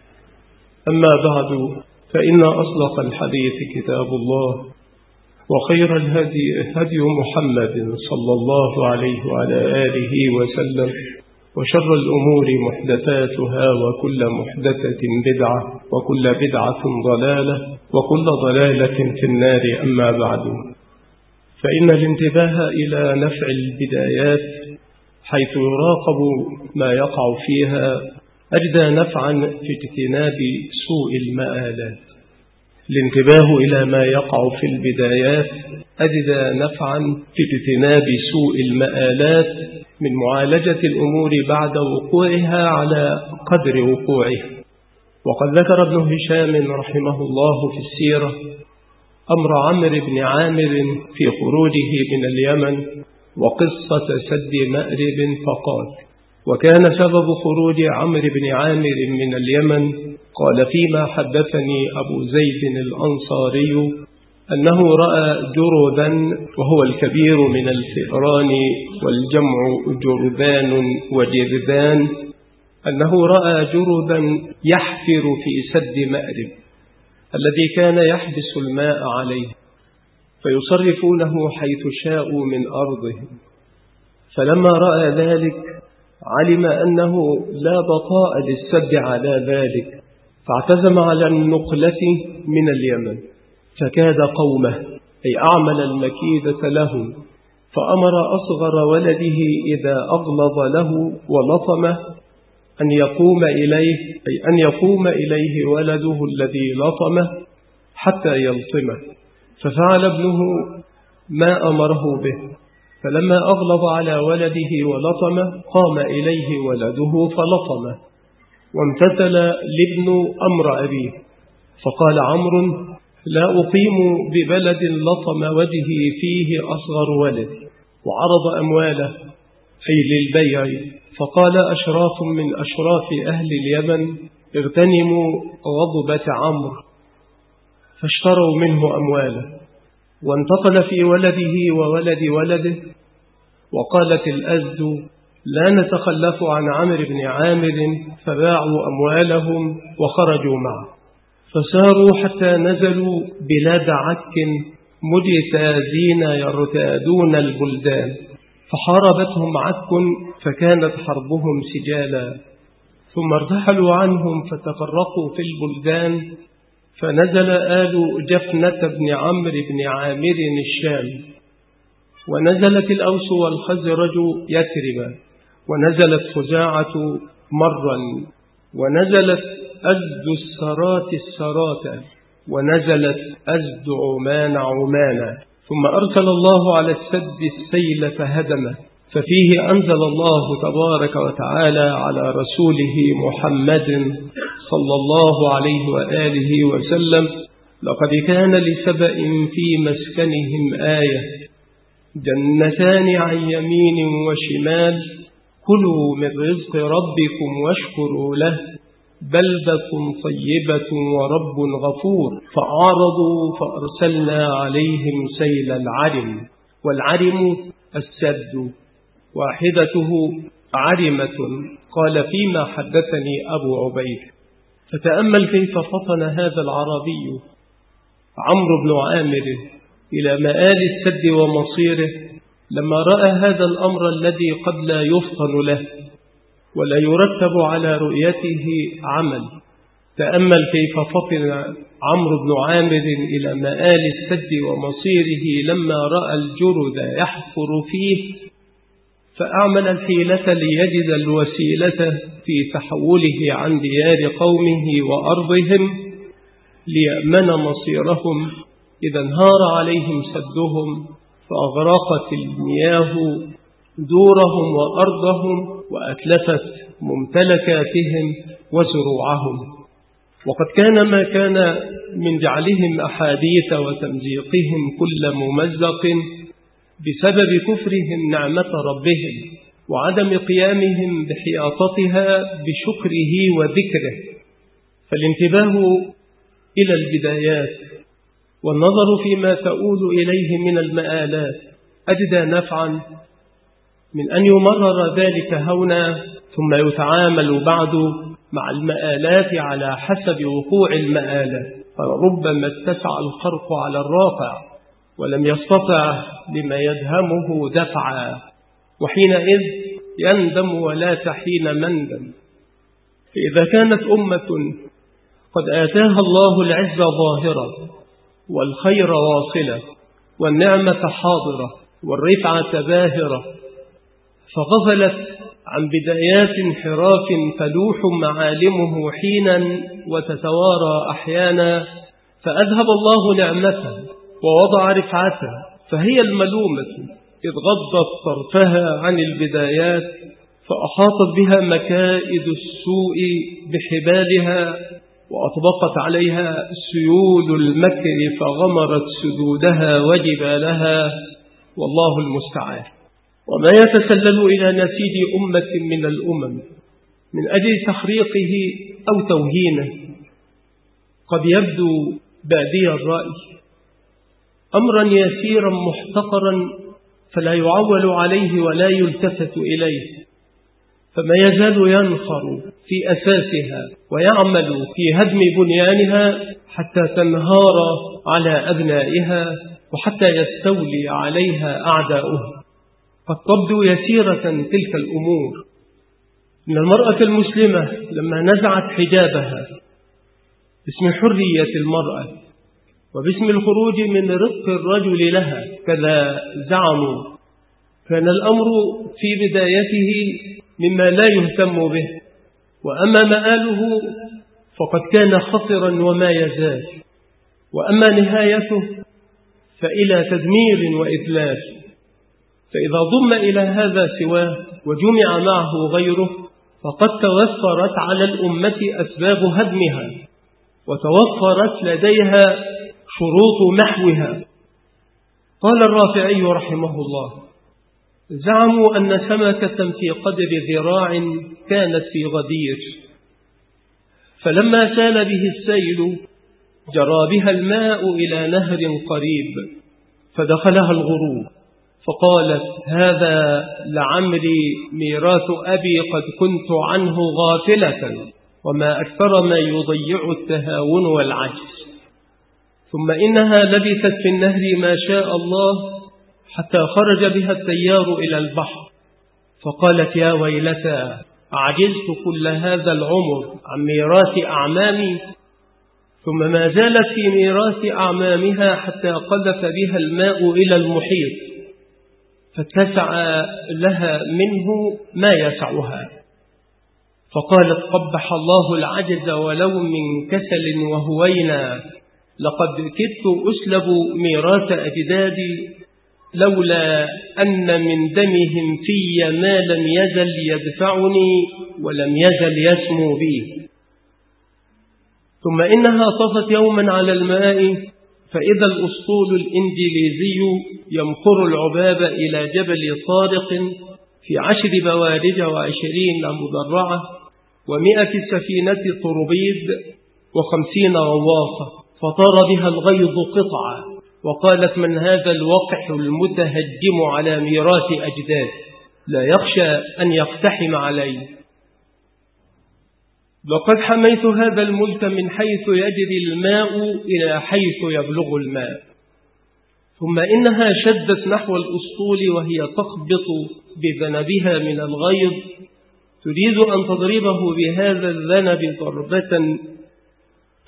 Speaker 2: أما بعد، فإن أصدق الحديث كتاب الله، وخير الهدي هدي محمد صلى الله عليه وعلى آله وسلم، وشر الأمور محدثاتها، وكل محدثة بدعة، وكل بدعة ضلالة، وكل ضلالة في النار. أما بعد، فإن الانتباه إلى نفع البدايات حيث يراقب ما يقع فيها أجدى نفعا في اجتناب سوء المآلات. الانتباه إلى ما يقع في البدايات أجدى نفعا في اجتناب سوء المآلات من معالجة الأمور بعد وقوعها على قدر وقوعها. وقد ذكر ابن هشام رحمه الله في السيرة أمر عمرو بن عامر في خروجه من اليمن وقصة سد مأرب فقال: وكان سبب خروج عمرو بن عامر من اليمن، قال فيما حدثني أبو زيد الأنصاري أنه رأى جرذا، وهو الكبير من الفئران والجمع جرذان وجرذان، أنه رأى جرذا يحفر في سد مأرب الذي كان يحبس الماء عليه، فيصرفونه حيث شاءوا من أرضهم. فلما رأى ذلك علم أنه لا بقاء للسد على ذلك، فاعتزم على النقلة من اليمن، فكاد قومه أي أعمل المكيدة لهم، فأمر أصغر ولده إذا أغلظ له ولطمه أن يقوم إليه ولده الذي لطمه حتى يلطمه، ففعل ابنه ما أمره به. فلما أغلظ على ولده ولطمه قام إليه ولده فلطمه، وامتثل لابن أمر أبيه. فقال عمرو: لا أقيم ببلد لطم وجهي فيه أصغر ولد، وعرض أمواله أي للبيع. فقال أشراف من أشراف أهل اليمن: اغتنموا غضبة عمرو، فاشتروا منه أمواله، وانتقل في ولده وولد ولده. وقالت الأزد: لا نتخلف عن عمرو بن عامر، فباعوا أموالهم وخرجوا معه، فساروا حتى نزلوا بلاد عك مجتازين يرتادون البلدان، فحاربتهم عك فكانت حربهم سجالا، ثم ارتحلوا عنهم فتفرقوا في البلدان، فنزل آل جفنة بن عمرو بن عامر الشام، ونزلت الأوس والخزرج يثربا، ونزلت خزاعة مرا، ونزلت أزد السرات السراتا، ونزلت أزد عمان عمانا. ثم أرسل الله على السد السيل فهدمه، ففيه أنزل الله تبارك وتعالى على رسوله محمد صلى الله عليه وآله وسلم: لقد كان لسبأ في مسكنهم آية، جنتان عن يمين وشمال، كلوا من رزق ربكم واشكروا له، بلدة طيبة ورب غفور. فأعرضوا فأرسلنا عليهم سيل العرم، والعرم السد، واحدته عرمة. قال فيما حدثني أبو عبيد: فتأمل كيف فطن هذا العربي عمرو بن عامر إلى مآل السد ومصيره لما رأى هذا الأمر الذي قد لا يفطن له ولا يرتب على رؤيته عمل،
Speaker 1: تأمل كيف فطن عمرو بن عامر إلى مآل السد ومصيره لما رأى الجرذ يحفر فيه، فأعمل الحيلة ليجد الوسيلة في تحوله عن ديار قومه وأرضهم ليأمن مصيرهم إذا انهار عليهم سدهم فأغرقت المياه دورهم وأرضهم وأتلفت ممتلكاتهم وزروعهم. وقد كان ما كان من جعلهم أحاديث وتمزيقهم كل ممزق بسبب كفرهم نعمة ربهم وعدم قيامهم بحياطتها بشكره وذكره. فالانتباه إلى البدايات والنظر فيما تؤول إليه من المآلات أجدى نفعا من أن يمرر ذلك هونا ثم يتعامل بعد مع المآلات على حسب وقوع المآلات. فربما اتسع الخرق على الرافع ولم يستطع لما يدهمه دفعا، وحينئذ يندم ولا حين مندم. فإذا كانت أمة قد آتاها الله العز ظاهرة والخير واصلة والنعمة حاضرة والرفعة باهرة، فغفلت عن بدايات انحراف تلوح معالمه حينا وتتوارى أحيانا، فأذهب الله نعمته ووضع رفعته، فهي الملومة إذ غضت طرفها عن البدايات فأحاطت بها مكائد السوء بحبالها وأطبقت عليها سيول المكر فغمرت سدودها وجبالها، والله المستعان. وما يتسلل إلى نسيج أمة من الأمم من أجل تخريقه أو توهينه قد يبدو بادي الرأي أمرا يسيرا محتقرا فلا يعول عليه ولا يلتفت إليه، فما يزال ينخر في أساسها ويعمل في هدم بنيانها حتى تنهار على أبنائها وحتى يستولي عليها أعداؤها. قد تبدو يسيرة تلك الأمور. إن المرأة المسلمة لما نزعت حجابها باسم حرية المرأة وباسم الخروج من رق الرجل لها كذا زعموا، كان الأمر في بدايته مما لا يهتم به، وأما مآله فقد كان خطرا وما يزال، وأما نهايته فإلى تدمير وإذلال. فإذا ضم إلى هذا سواه وجمع معه غيره فقد توفرت على الأمة أسباب هدمها وتوفرت لديها شروط محوها. قال الرافعي رحمه الله: زعموا أن سمكة في قدر ذراع كانت في غدير، فلما سال به السيل جرى بها الماء إلى نهر قريب فدخلها الغروب، فقالت: هذا لعمري ميراث أبي قد كنت عنه غافلة، وما أكثر ما يضيع التهاون والعجز. ثم إنها لبثت في النهر ما شاء الله حتى خرج بها التيار إلى البحر، فقالت: يا ويلتى، عجزت كل هذا العمر عن ميراث أعمامي. ثم ما زالت في ميراث أعمامها حتى قذف بها الماء إلى المحيط فاتسع لها منه ما يسعها، فقالت: قبح الله العجز ولو من كسل وهوينا، لقد كدت أسلب ميراث أجدادي لولا أن من دمهم في ما لم يزل يدفعني ولم يزل يسمو بي. ثم إنها طفت يوما على الماء فإذا الأسطول الإنجليزي يمخر العباب إلى جبل صارق في 10 بوارج و20 مدرعة و100 سفينة طربيد و50 غواصة، فطار بها الغيظ قطعا، وقالت: من هذا الوقح المتهجم على ميراث أجداد لا يخشى أن يقتحم عليه؟ لقد حميت هذا الملك من حيث يجري الماء إلى حيث يبلغ الماء. ثم إنها شدت نحو الأسطول وهي تخبط بذنبها من الغيظ، تريد أن تضربه بهذا الذنب ضربة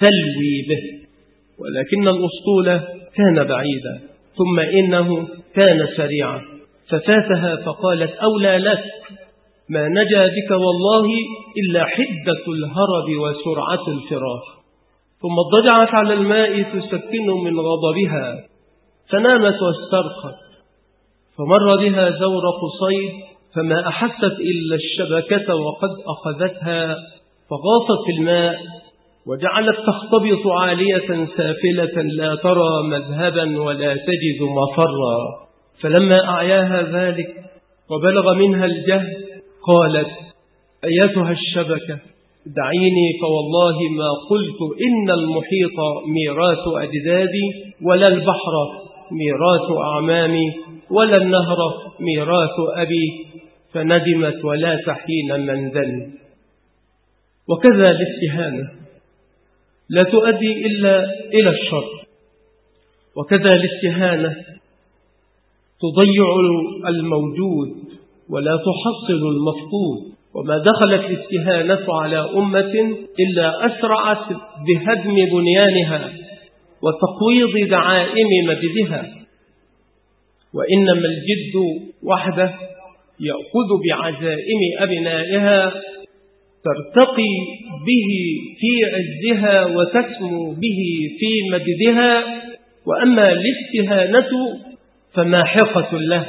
Speaker 1: تلوي به، ولكن الأسطول كان بعيدا، ثم إنه كان سريعا ففاتها، فقالت أولى لك، ما نجا بك والله إلا حدة الهرب وسرعة الفراش. ثم اضطجعت على الماء تسكن من غضبها، فنامت واسترخت، فمر بها زورق صيد فما أحست إلا الشبكة وقد أخذتها، فغاصت في الماء وجعلت تختبط عالية سافلة لا ترى مذهبا ولا تجد مفرا. فلما أعياها ذلك وبلغ منها الجهد قالت أيتها الشبكة دعيني، فوالله ما قلت إن المحيط ميراث أجدادي، ولا البحر ميراث أعمامي، ولا النهر ميراث أبي. فندمت ولا تحين منزل. وكذا الاستهانة لا تؤدي إلا إلى الشر، وكذا الاستهانة تضيع الموجود ولا تحصل المفقود. وما دخلت الاستهانة على أمة إلا أسرعت بهدم بنيانها وتقويض دعائم مجدها. وإنما الجد وحده يأخذ بعزائم أبنائها، ترتقي به في عزها وتسمو به في مجدها. وأما الاستهانة فماحقة له.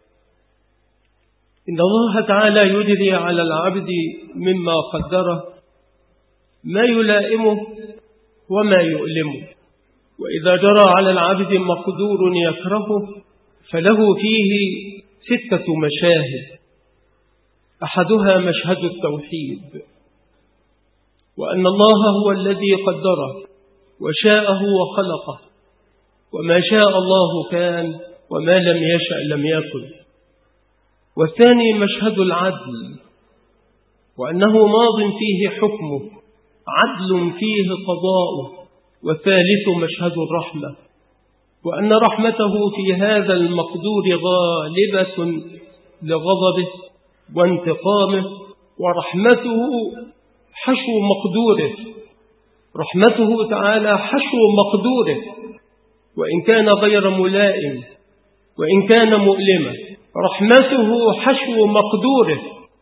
Speaker 1: إن الله تعالى يجري على العبد مما قدره ما يلائمه وما يؤلمه. وإذا جرى على العبد مقدور يكرهه فله فيه 6 مشاهد. أحدها مشهد التوحيد، وأن الله هو الذي قدره وشاءه وخلقه، وما شاء الله كان وما لم يشأ لم يكن. والثاني مشهد العدل، وأنه ماض فيه حكمه عدل فيه قضاؤه. والثالث مشهد الرحمة، وأن رحمته في هذا المقدور غالبة لغضبه وانتقامه. ورحمته حشو مقدوره، رحمته تعالى حشو مقدوره، وإن كان غير ملائم وإن كان مؤلما رحمته حشو مقدوره.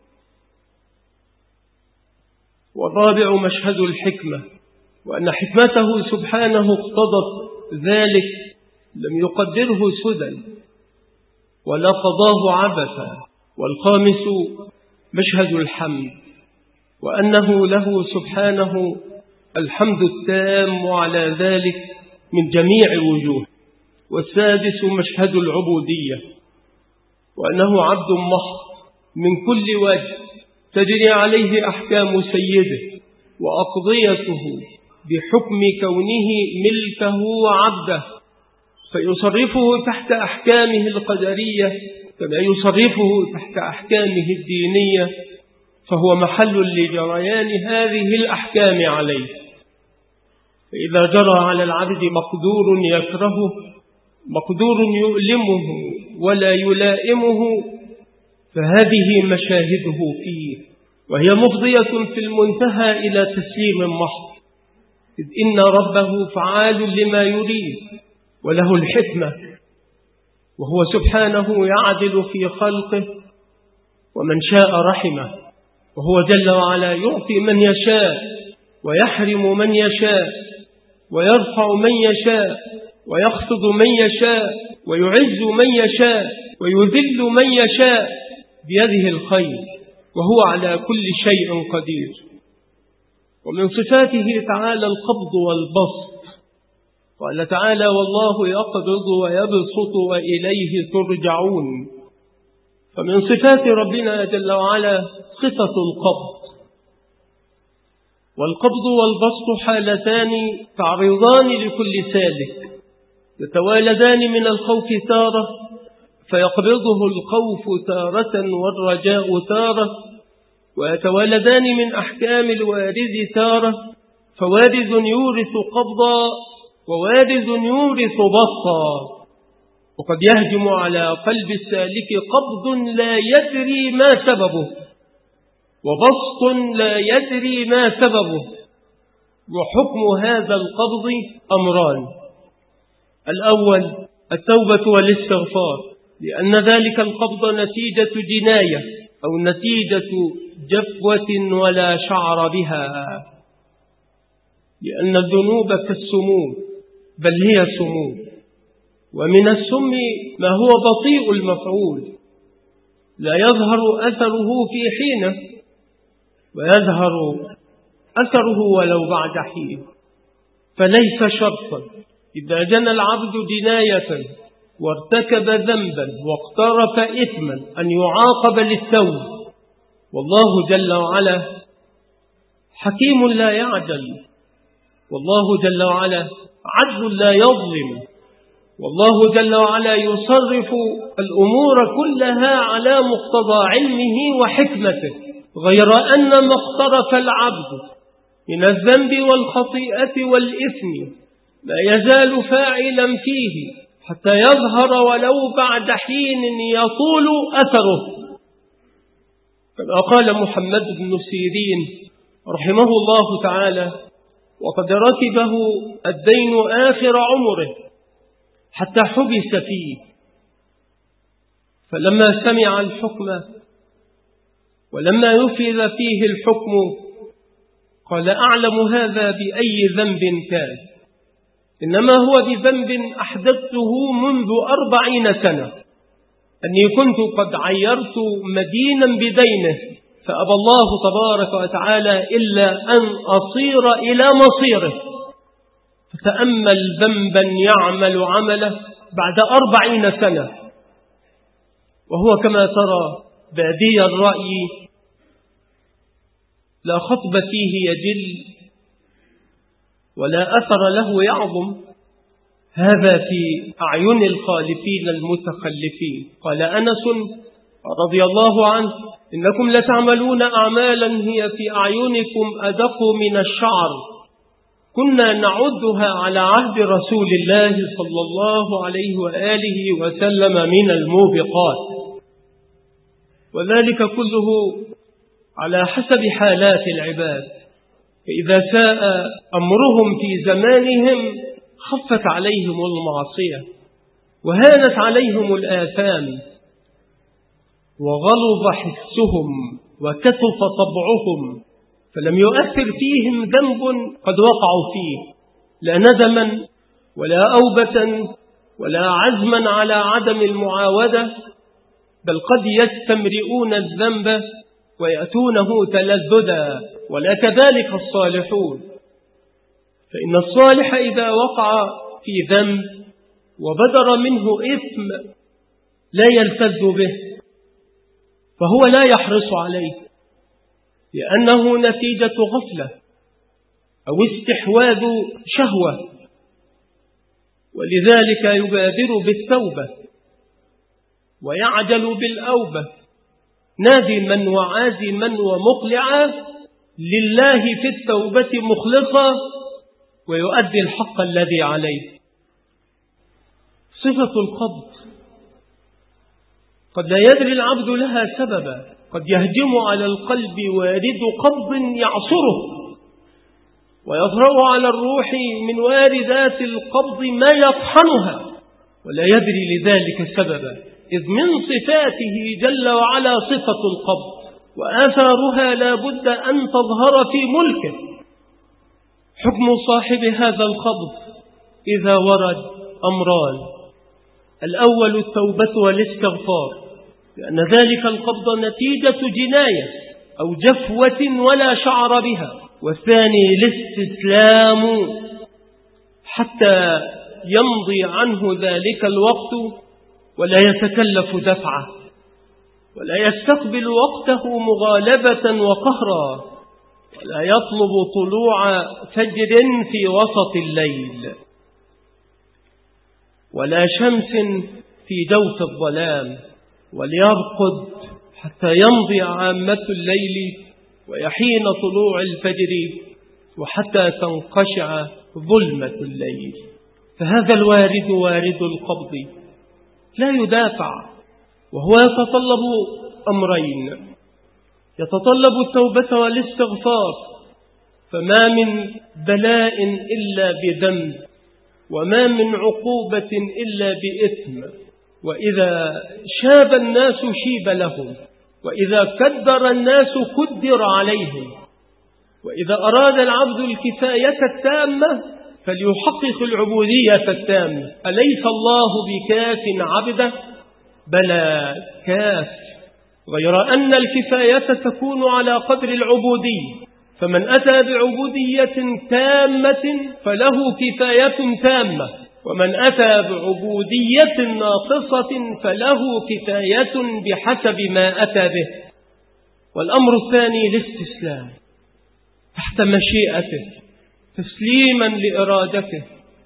Speaker 1: والرابع مشهد الحكمة، وأن حكمته سبحانه اقتضت ذلك، لم يقدره سدى ولا قضاه عبثا. والخامس مشهد الحمد، وأنه له سبحانه الحمد التام على ذلك من جميع الوجوه. والسادس مشهد العبودية، وأنه عبد محض من كل وجه، تجري عليه أحكام سيده وأقضيته بحكم كونه ملكه وعبده، فيصرفه تحت أحكامه القدرية كما يصرفه تحت أحكامه الدينية، فهو محل لجريان هذه الأحكام عليه. فإذا جرى على العبد مقدور يكرهه، مقدور يؤلمه ولا يلائمه، فهذه مشاهده فيه، وهي مفضية في المنتهى إلى تسليم محض، إذ إن ربه فعال لما يريد وله الحكمة، وهو سبحانه يعدل في خلقه، ومن شاء رحمه، وهو جل وعلا يعطي من يشاء ويحرم من يشاء، ويرفع من يشاء ويخفض من يشاء، ويعز من يشاء ويذل من يشاء بيده الخير، وهو على كل شيء قدير. ومن صفاته تعالى القبض والبسط، قال تعالى والله يقبض ويبسط وإليه ترجعون. فمن صفات ربنا جل وعلا صفة القبض. والقبض والبسط حالتان تعرضان لكل سالك، يتوالدان من الخوف تارة فيقبضه الخوف تارة والرجاء تارة، ويتوالدان من أحكام الوارد تارة، فوارد يورث قبضا ووارد يورث بسطا. وقد يهجم على قلب السالك قبض لا يدري ما سببه، وبسط لا يدري ما سببه، وحكم هذا القبض أمران: الأول التوبة والاستغفار، لأن ذلك القبض نتيجة جناية أو نتيجة جفوة ولا شعر بها، لأن الذنوب كالسموم، بل هي سموم، ومن السم ما هو بطيء المفعول لا يظهر أثره في حينه، ويظهر أثره ولو بعد حين. فليس شرطا إذا جنى العبد جناية وارتكب ذنبا واقترف إثما أن يعاقب للتوب، والله جل وعلا حكيم لا يعجل، والله جل وعلا عدل لا يظلم، والله جل وعلا يصرف الأمور كلها على مقتضى علمه وحكمته، غير أن ما اقترف العبد من الذنب والخطيئة والإثم لا يزال فاعلا فيه حتى يظهر ولو بعد حين يطول أثره، كما قال محمد بن سيرين رحمه الله تعالى: وقد ركبه الدين آخر عمره حتى حبس فيه، فلما سمع الحكم ولما يفذ فيه الحكم قال: أعلم هذا بأي ذنب كان، إنما هو بذنب أحدثته منذ 40 سنة، أني كنت قد عيرت مدينا بدينه فأبى الله تبارك وتعالى إلا أن أصير إلى مصيره، فتأمل ذنبا يعمل عمله بعد 40 سنة، وهو كما ترى بادي الرأي لا خطب فيه يجل ولا أثر له يعظم، هذا في أعين الخالفين المتخلفين. قال أنس رضي الله عنه: إنكم لتعملون أعمالا هي في أعينكم أدق من الشعر، كنا نعدها على عهد رسول الله صلى الله عليه وآله وسلم من الموبقات، وذلك كله على حسب حالات العباد، فإذا ساء أمرهم في زمانهم خفت عليهم المعصية وهانت عليهم الآثام وغلظ حسهم وكتف طبعهم، فلم يؤثر فيهم ذنب قد وقعوا فيه، لا ندما ولا أوبة ولا عزما على عدم المعاودة، بل قد يستمرئون الذنب ويأتونه تلذذا، ولا كذلك الصالحون، فإن الصالح إذا وقع في ذنب وبدر منه إثم لا يلتذ به، فهو لا يحرص عليه، لأنه نتيجة غفلة أو استحواذ شهوة، ولذلك يبادر بالتوبة ويعجل بالأوبة نادما وعازما ومقلعا لله في التوبة مخلصا، ويؤدي الحق الذي عليه. صفة القبض قد لا يدري العبد لها سببا، قد يهجم على القلب وارد قبض يعصره، ويطرأ على الروح من واردات القبض ما يطحنها، ولا يدري لذلك سببا، إذ من صفاته جل وعلا صفة القبض، وآثارها لا بد أن تظهر في ملكه. حكم صاحب هذا القبض إذا ورد أمران: الأول التوبة والاستغفار، لأن ذلك القبض نتيجة جناية أو جفوة ولا شعر بها، والثاني الاستسلام حتى يمضي عنه ذلك الوقت ولا يتكلف دفعه، ولا يستقبل وقته مغالبة وقهرا، ولا يطلب طلوع فجر في وسط الليل، ولا شمس في جوف الظلام، وليرقد حتى يمضي عامة الليل ويحين طلوع الفجر وحتى تنقشع ظلمة الليل. فهذا الوارد وارد القبض لا يدافع، وهو يتطلب أمرين: يتطلب التوبة والاستغفار، فما من بلاء إلا بذنب، وما من عقوبة إلا بإثم. وإذا شاب الناس شيب لهم، وإذا كدر الناس كدر عليهم. وإذا أراد العبد الكفاية التامة فليحقق العبودية التامة. أليس الله بكاف عبده؟ بلى كاف، غير أن الكفاية تكون على قدر العبودية. فمن أتى بعبودية تامة فله كفاية تامة، ومن أتى بعبودية ناقصة فله كفاية بحسب ما أتى به. والأمر الثاني الاستسلام تحت مشيئته، تسليما لإرادته،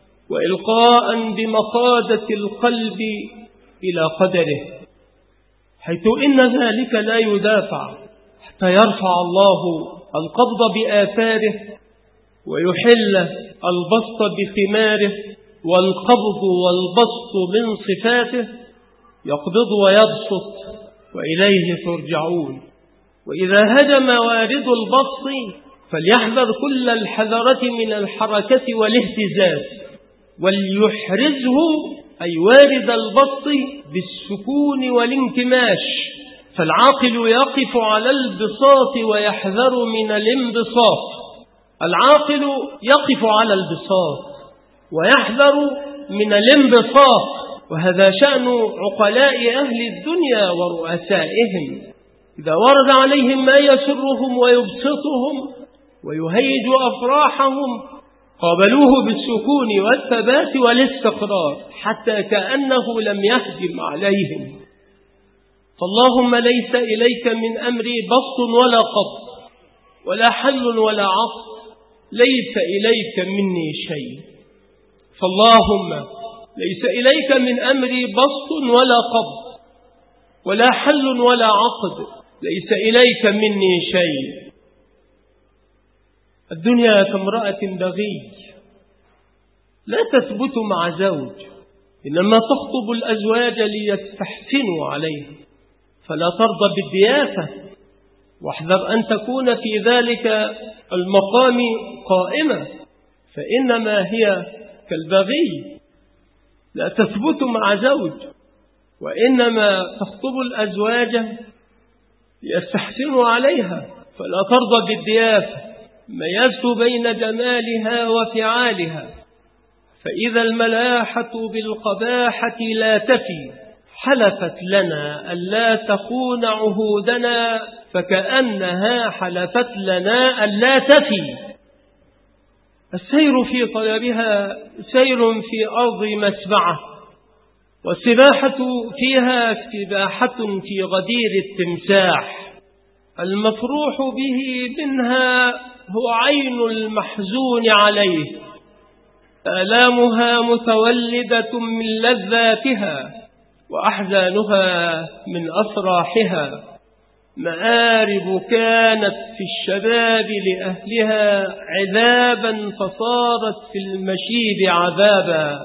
Speaker 1: وإلقاء بمقادة القلب إلى قدره، حيث إن ذلك لا يدافع حتى يرفع الله القبض بآثاره ويحل البسط بثماره، والقبض والبسط من صفاته، يقبض ويبسط وإليه ترجعون. وإذا هجم وارد البسط فليحذر كل الحذرة من الحركة والاهتزاز، وليحرزه أي وارد البسط بالسكون والانكماش. فالعاقل يقف على البساط ويحذر من الانبساط. العاقل يقف على البساط ويحذر من الانبساط، وهذا شأن عقلاء أهل الدنيا ورؤسائهم. إذا ورد عليهم ما يسرهم ويبسطهم ويهيج أفراحهم قابلوه بالسكون والثبات والاستقرار حتى كأنه لم يهجم عليهم. فاللهم ليس إليك من أمري بسط ولا قبض ولا حل ولا عقد، ليس إليك مني شيء. فاللهم ليس إليك من أمري بسط ولا قبض ولا حل ولا عقد، ليس إليك مني شيء. الدنيا كامرأة بغي لا تثبت مع زوج، إنما تخطب الأزواج ليستحسنوا عليه، فلا ترضى بالدياسة، واحذر أن تكون في ذلك المقام قائمة، فإنما هي كالبغي لا تثبت مع زوج، وإنما تخطب الأزواج ليستحسنوا عليها، فلا ترضى بالدياسة. ميزت بين جمالها وفعالها، فإذا الملاحة بالقباحة لا تفي، حلفت لنا ألا تخون عهودنا، فكأنها حلفت لنا ألا تفي. السير في طلبها سير في أرض مسبعة، والسباحة فيها سباحة في غدير التمساح. المفروح به منها هو عين المحزون عليه، آلامها متولدة من لذاتها، وأحزانها من أفراحها. مآرب كانت في الشباب لأهلها عذابا، فصارت في المشيب عذابا.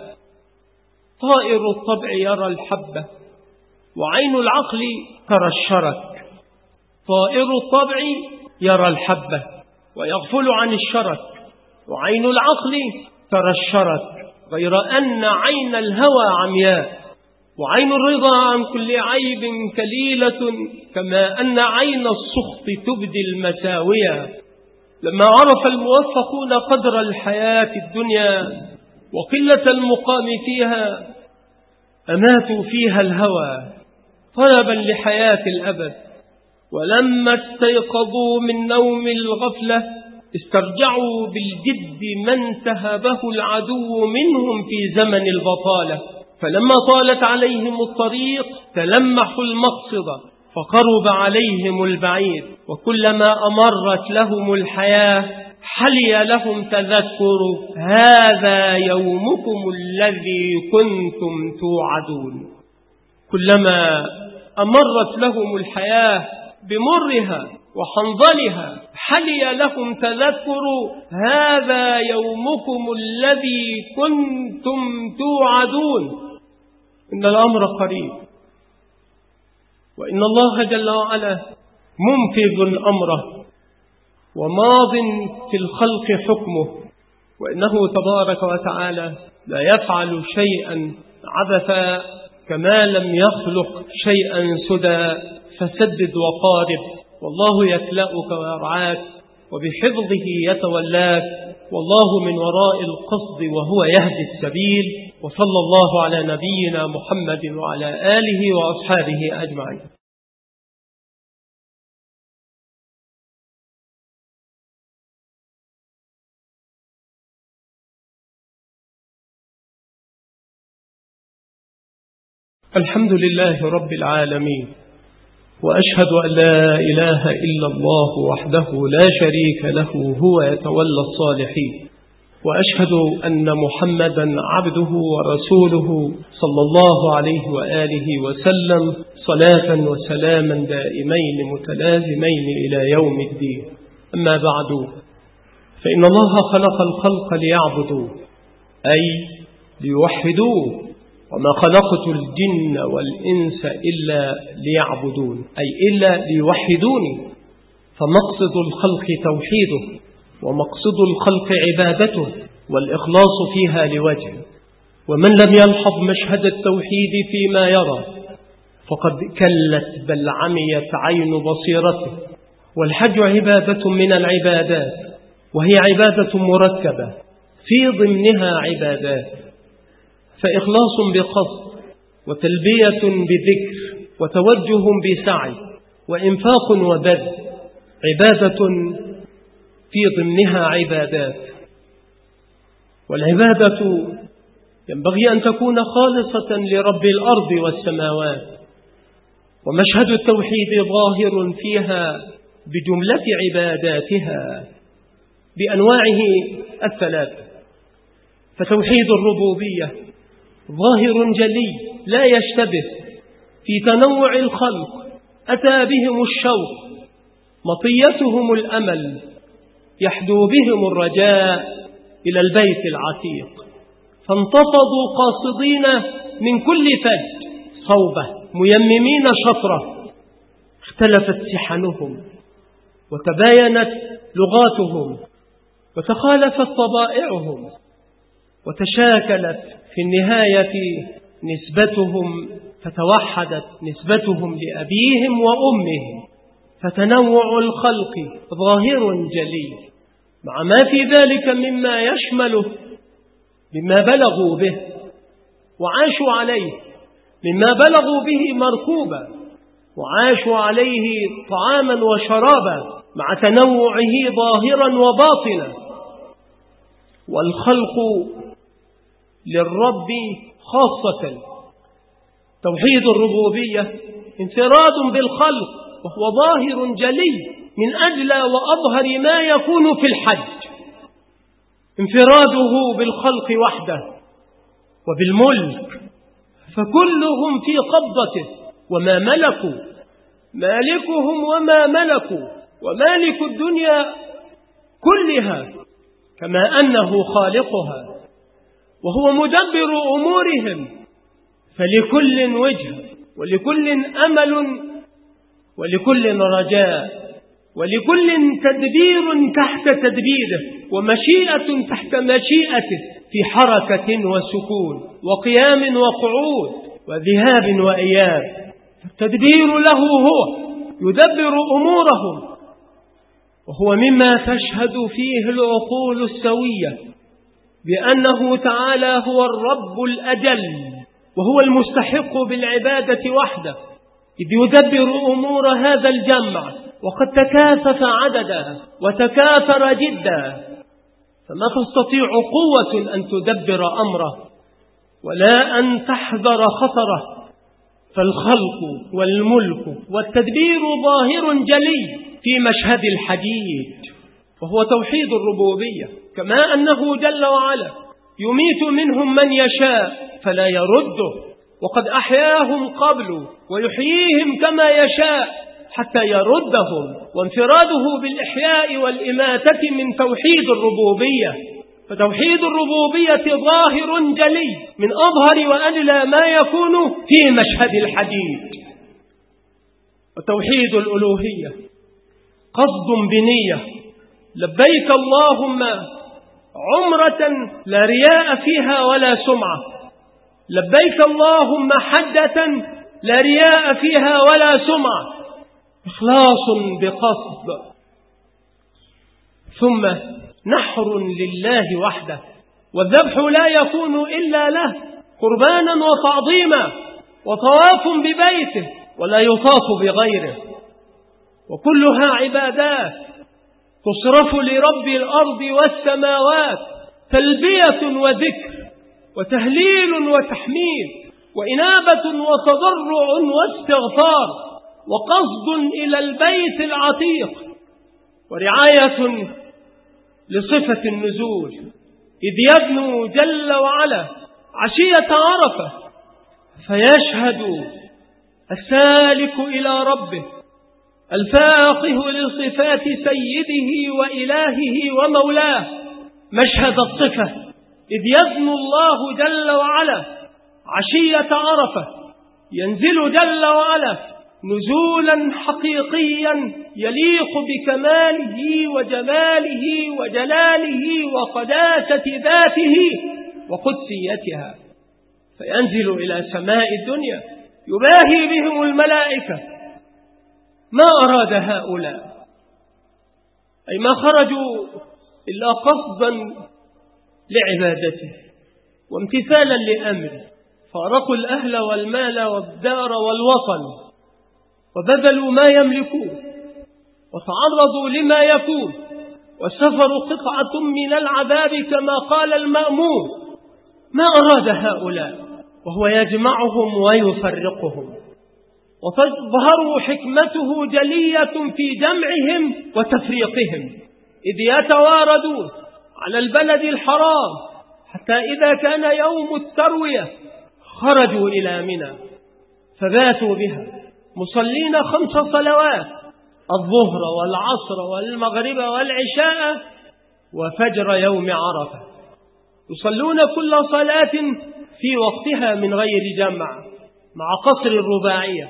Speaker 1: طائر الطبع يرى الحبة، وعين العقل ترى الشرك. طائر الطبع يرى الحبة ويغفل عن الشرك، وعين العقل ترى الشرك، غير أن عين الهوى عمياء، وعين الرضا عن كل عيب كليلة، كما أن عين السخط تبدي المساوية. لما عرف الموفقون قدر الحياة الدنيا وقلة المقام فيها أماتوا فيها الهوى طلبا لحياة الأبد، ولما استيقظوا من نوم الغفلة استرجعوا بالجد من تهبه العدو منهم في زمن البطالة. فلما طالت عليهم الطريق تلمحوا المقصد، فقرب عليهم البعيد، وكلما أمرت لهم الحياة حلي لهم تذكر هذا يومكم الذي كنتم توعدون. كلما أمرت لهم الحياة بمرها وحنظلها حلي لهم تذكر هذا يومكم الذي كنتم توعدون. إن الأمر قريب، وإن الله جل وعلا منفذ أمره، وماض في الخلق حكمه، وإنه تبارك وتعالى لا يفعل شيئا عبثا، كما لم يخلق شيئا سدى. فسدد وقارب، والله يكلأك ويرعاك، وبحفظه يتولاك، والله من وراء القصد وهو يهدي السبيل. وصلى الله على نبينا محمد وعلى آله وأصحابه أجمعين. الحمد لله رب العالمين، وأشهد أن لا إله إلا الله وحده لا شريك له، هو يتولى الصالحين. وأشهد أن محمدا عبده ورسوله صلى الله عليه وآله وسلم، صلاة وسلاما دائمين متلازمين إلى يوم الدين. أما بعد، فإن الله خلق الخلق ليعبدوه، أي ليوحدوه، وما خلقت الجن والإنس إلا ليعبدون، أي إلا ليوحدوني. فمقصد الخلق توحيده، ومقصد الخلق عبادته والإخلاص فيها لوجهه. ومن لم يلحظ مشهد التوحيد فيما يرى فقد كلت بل عميت عين بصيرته. والحج عبادة من العبادات، وهي عبادة مركبة في ضمنها عبادات، فإخلاص بقصد، وتلبية بذكر، وتوجه بسعي، وإنفاق وبذل، عبادة في ضمنها عبادات. والعبادة ينبغي أن تكون خالصة لرب الأرض والسماوات. ومشهد التوحيد ظاهر فيها بجملة عباداتها بأنواعه الثلاثة. فتوحيد الربوبية ظاهر جلي لا يشتبه في تنوع الخلق، أتى بهم الشوق، مطيتهم الأمل، يحدو بهم الرجاء إلى البيت العتيق، فانتفضوا قاصدين من كل فج صوبة، ميممين شطرة. اختلفت سحنهم، وتباينت لغاتهم، وتخالفت طبائعهم، وتشاكلت في النهاية نسبتهم، فتوحدت نسبتهم لأبيهم وأمهم. فتنوع الخلق ظاهر جلي، مع ما في ذلك مما يشمله، مما بلغوا به وعاشوا عليه، مما بلغوا به مركوبا وعاشوا عليه طعاما وشرابا، مع تنوعه ظاهرا وباطنا. والخلق للرب خاصة. توحيد الربوبية انفراد بالخلق، وهو ظاهر جلي من أجل وأظهر ما يكون في الحج، انفراده بالخلق وحده وبالملك، فكلهم في قبضته وما ملكوا، مالكهم وما ملكوا، ومالك الدنيا كلها كما أنه خالقها، وهو مدبر أمورهم. فلكل وجه، ولكل أمل، ولكل رجاء، ولكل تدبير تحت تدبيره، ومشيئة تحت مشيئته، في حركة وسكون، وقيام وقعود، وذهاب وإياب. التدبير له هو يدبر أمورهم، وهو مما تشهد فيه العقول السوية بأنه تعالى هو الرب الأجل، وهو المستحق بالعبادة وحده، إذ يدبر أمور هذا الجمع، وقد تكاثف عددا وتكاثر جدا، فما تستطيع قوة أن تدبر أمره ولا أن تحذر خطره. فالخلق والملك والتدبير ظاهر جلي في مشهد الحديد، وهو توحيد الربوبية، كما أنه جل وعلا يميت منهم من يشاء فلا يرده، وقد أحياهم قبل ويحييهم كما يشاء حتى يردهم. وانفراده بالإحياء والإماتة من توحيد الربوبية. فتوحيد الربوبية ظاهر جلي من أظهر وأجلى ما يكون في مشهد الحديد. وتوحيد الألوهية قصد بنية لبيك اللهم عمرة لا رياء فيها ولا سمعة، لبيك اللهم حجة لا رياء فيها ولا سمعة، إخلاص بقصد. ثم نحر لله وحده، والذبح لا يكون إلا له قربانا وتعظيما، وطواف ببيته ولا يطاف بغيره، وكلها عبادات تصرف لرب الأرض والسماوات، تلبية وذكر وتهليل وتحميد وإنابة وتضرع واستغفار وقصد إلى البيت العتيق، ورعاية لصفة النزول، إذ يبنو جل وعلا عشية عرفة فيشهد السالك إلى ربه الفاقه لصفات سيده وإلهه ومولاه مشهد الصفة، إذ يبنو الله جل وعلا عشية عرفة، ينزل جل وعلا نزولا حقيقيا يليق بكماله وجماله وجلاله وقداسة ذاته وقدسيتها، فينزل إلى سماء الدنيا يباهي بهم الملائكة. ما أراد هؤلاء، أي ما خرجوا إلا قصدا لعبادته وامتثالا لأمره، فارقوا الأهل والمال والدار والوطن وبذلوا ما يملكون وتعرضوا لما يكون، والسفر قطعة من العذاب كما قال المأمون. ما أراد هؤلاء وهو يجمعهم ويفرقهم، وتظهر حكمته جلية في جمعهم وتفريقهم، إذ يتواردون على البلد الحرام حتى إذا كان يوم التروية خرجوا إلى منى فباتوا بها مصلين 5 صلوات، الظهر والعصر والمغرب والعشاء وفجر يوم عرفة، يصلون كل صلاة في وقتها من غير جمع مع قصر الرباعية،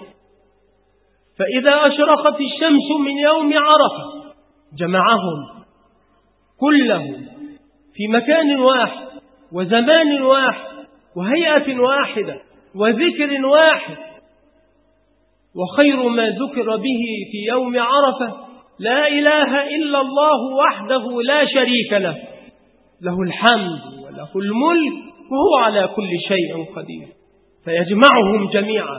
Speaker 1: فإذا أشرقت الشمس من يوم عرفة جمعهم كلهم في مكان واحد وزمان واحد وهيئة واحدة وذكر واحد. وخير ما ذكر به في يوم عرفة لا إله إلا الله وحده لا شريك له، له الحمد وله الملك وهو على كل شيء قدير، فيجمعهم جميعا.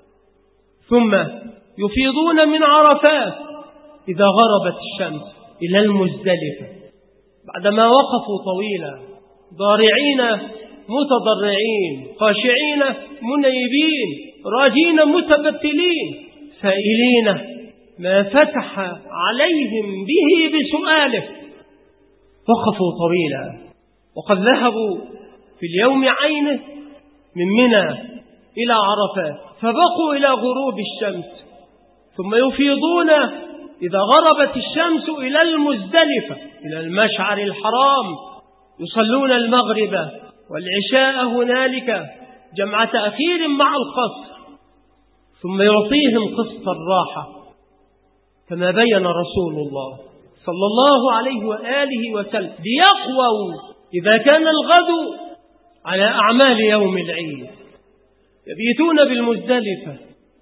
Speaker 1: ثم يفيضون من عرفات إذا غربت الشمس إلى المزدلفة، بعدما وقفوا طويلا ضارعين متضرعين خاشعين منيبين راجين متبتلين سائلين ما فتح عليهم به بسؤاله، وقفوا طويلا وقد ذهبوا في اليوم عينه من منى إلى عرفات فبقوا إلى غروب الشمس، ثم يفيضون إذا غربت الشمس إلى المزدلفة إلى المشعر الحرام، يصلون المغرب والعشاء هنالك جمع تأخير مع القصر، ثم يعطيهم قسط الراحة كما بين رسول الله صلى الله عليه وآله وسلم، ليقووا إذا كان الغد على أعمال يوم العيد. يبيتون بالمزدلفة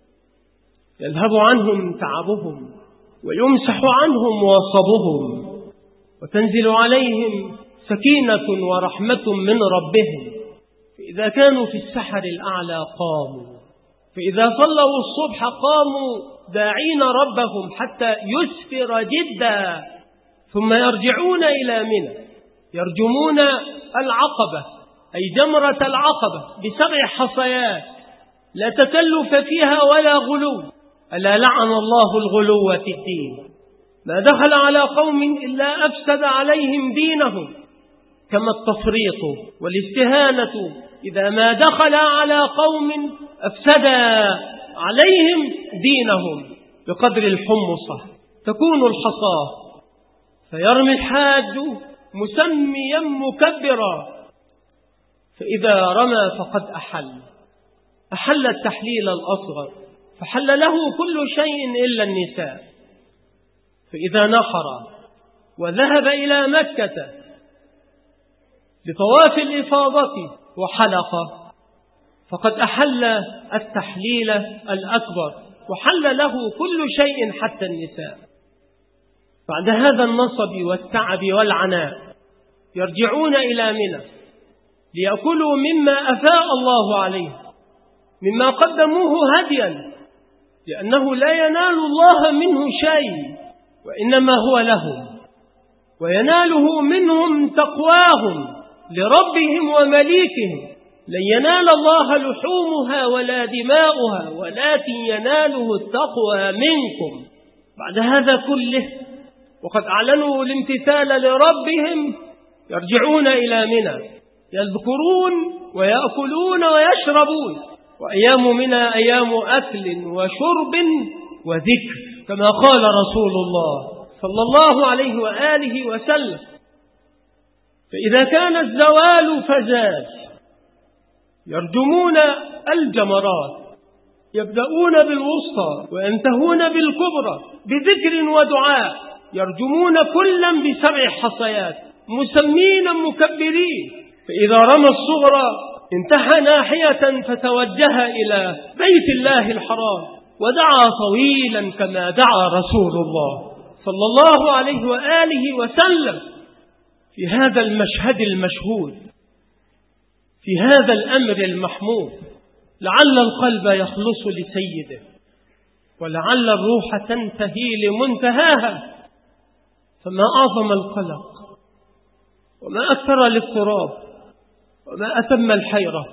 Speaker 1: يذهب عنهم تعبهم ويمسح عنهم وصبهم، وتنزل عليهم سكينة ورحمة من ربهم، فإذا كانوا في السحر الأعلى قاموا، فإذا صلوا الصبح قاموا داعين ربهم حتى يسفر جدا، ثم يرجعون إلى منى يرجمون العقبة أي جمرة العقبة ب7 حصيات لا تكلف فيها ولا غلو، ألا لعن الله الغلو في الدين، ما دخل على قوم إلا أفسد عليهم دينهم، كما التفريط والاستهانة إذا ما دخل على قوم أفسد عليهم دينهم. بقدر الحمصة تكون الحصاة، فيرمي الحاج مسميا مكبرا، فإذا رمى فقد أحل التحليل الأصغر، فحل له كل شيء إلا النساء، فإذا نحر وذهب إلى مكة لطواف الإفاضة وحلق، فقد أحل التحليل الأكبر وحل له كل شيء حتى النساء. بعد هذا النصب والتعب والعناء يرجعون إلى منى ليأكلوا مما أفاء الله عليه، مما قدموه هديا، لأنه لا ينال الله منه شيء وإنما هو لهم، ويناله منهم تقواهم لربهم ومليكهم. لن ينال الله لحومها ولا دماؤها ولكن يناله التقوى منكم. بعد هذا كله وقد أعلنوا الامتثال لربهم يرجعون إلى منى يذكرون ويأكلون ويشربون، وأيام منى أيام أكل وشرب وذكر كما قال رسول الله صلى الله عليه وآله وسلم. فإذا كان الزوال فزال يرجمون الجمرات، يبدأون بالوسطى وينتهون بالكبرى بذكر ودعاء، يرجمون كلا ب7 حصيات مسمين مكبرين. فإذا رمى الصغرى انتهى ناحية فتوجه إلى بيت الله الحرام ودعا طويلا كما دعا رسول الله صلى الله عليه وآله وسلم في هذا المشهد المشهود، في هذا الأمر المحمود. لعل القلب يخلص لسيده، ولعل الروح تنتهي لمنتهاها. فما أعظم القلق، وما أكثر الاضطراب، وما أتم الحيرة،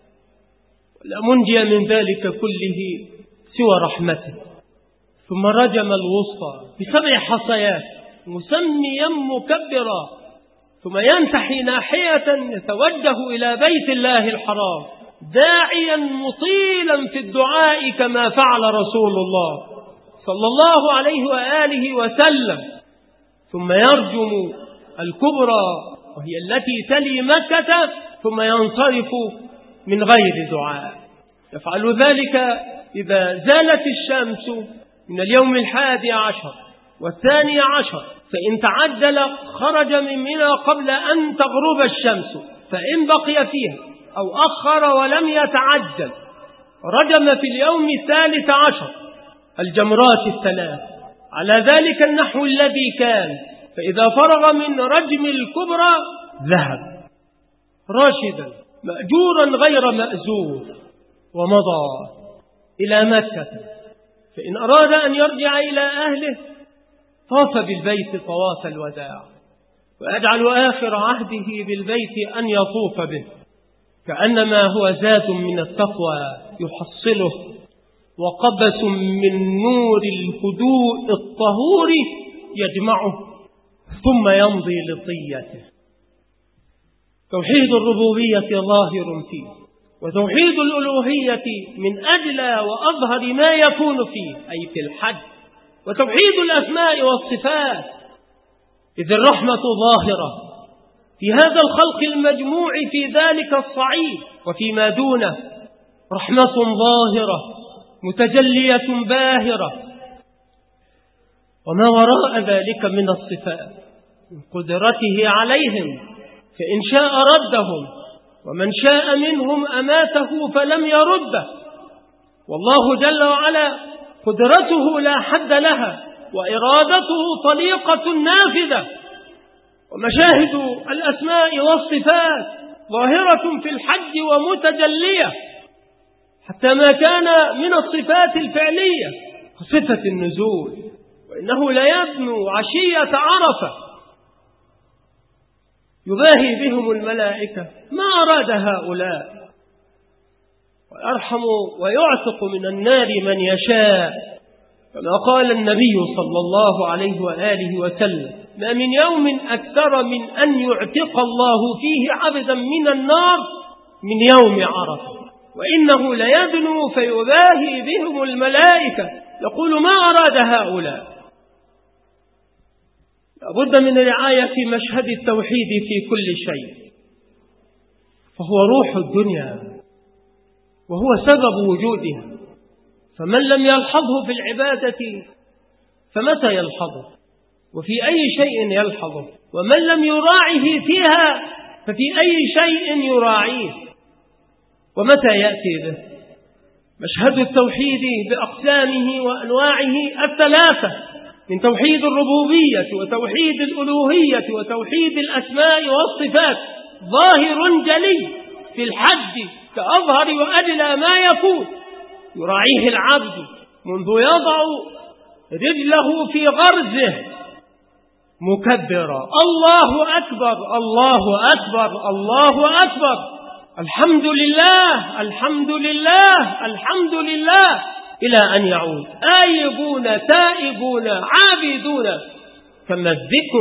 Speaker 1: ولا منجي من ذلك كله سوى رحمته. ثم رجم الوسطى ب7 حصيات مسميا مكبرا، ثم ينتحي ناحية يتوجه إلى بيت الله الحرام داعيا مطيلا في الدعاء كما فعل رسول الله صلى الله عليه وآله وسلم. ثم يرجم الكبرى وهي التي تلي مكة، ثم ينصرف من غير دعاء. يفعل ذلك إذا زالت الشمس من اليوم 11 و12، فإن تعجل خرج من منى قبل أن تغرب الشمس، فإن بقي فيها أو أخر ولم يتعجل رجم في اليوم 13 الجمرات 3 على ذلك النحو الذي كان. فإذا فرغ من رجم الكبرى ذهب راشدا مأجورا غير مأزور ومضى إلى مكة. فإن أراد أن يرجع إلى أهله طاف بالبيت طواف الوداع، ويجعل آخر عهده بالبيت أن يطوف به، كأنما هو زاد من التقوى يحصله، وقبس من نور الهدوء الطهور يجمعه، ثم يمضي لطيته. توحيد الربوبية ظاهر فيه، وتوحيد الألوهية من أجل وأظهر ما يكون فيه، أي في الحج، وتوحيد الأسماء والصفات، إذ الرحمة ظاهرة في هذا الخلق المجموع في ذلك الصعيد وفيما دونه، رحمة ظاهرة متجلية باهرة. وما وراء ذلك من الصفات من قدرته عليهم، فإن شاء ردهم، ومن شاء منهم أماته فلم يرده. والله جل وعلا قدرته لا حد لها، وإرادته طليقة نافذة، ومشاهد الأسماء والصفات ظاهرة في الحج ومتجلية، حتى ما كان من الصفات الفعلية كصفة النزول، وإنه ليبنو عشية عرفة يباهي بهم الملائكة ما أراد هؤلاء، ويرحم ويعتق من النار من يشاء، كما قال النبي صلى الله عليه وآله وسلم: ما من يوم أكثر من أن يعتق الله فيه عبدا من النار من يوم عرفة، وإنه ليدنو فيباهي بهم الملائكة يقول ما أراد هؤلاء. لابد من رعاية مشهد التوحيد في كل شيء، فهو روح الدنيا وهو سبب وجودها، فمن لم يلحظه في العبادة فمتى يلحظه؟ وفي أي شيء يلحظه، ومن لم يراعه فيها ففي أي شيء يراعيه. ومتى يأتي به؟ مشهد التوحيد بأقسامه وأنواعه الثلاثة، من توحيد الربوبية وتوحيد الألوهية وتوحيد الأسماء والصفات، ظاهر جلي في الحج كأظهر وأجلى ما يكون، يراعيه العبد منذ يضع رجله في غرزه مكبرا: الله أكبر الله أكبر الله أكبر، الحمد لله الحمد لله الحمد لله، إلى أن يعود آيبون تائبون عابدون كما الذكر،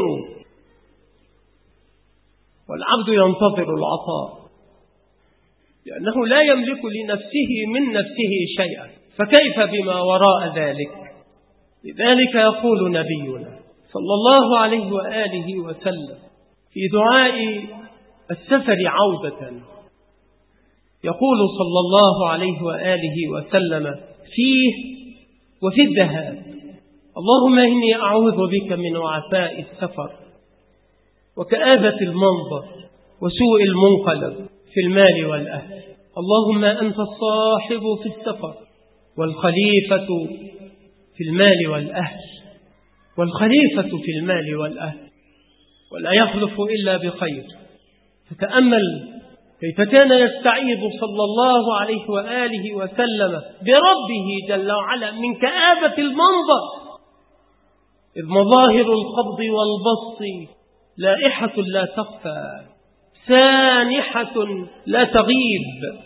Speaker 1: والعبد ينتظر العطاء لأنه لا يملك لنفسه من نفسه شيئا، فكيف بما وراء ذلك؟ لذلك يقول نبينا صلى الله عليه وآله وسلم في دعاء السفر عودة، يقول صلى الله عليه وآله وسلم فيه وفي الذهاب: اللهم إني أعوذ بك من وعثاء السفر وكآبة المنظر وسوء المنقلب في المال والأهل. اللهم أنت الصاحب في السفر والخليفة في المال والأهل، والخليفة في المال والأهل ولا يخلف إلا بخير. فتأمل كيف كان يستعيذ صلى الله عليه وآله وسلم بربه جل وعلا من كآبة المنظر، إذ مظاهر القبض والبسط لائحة لا تخفى سانحة لا تغيب،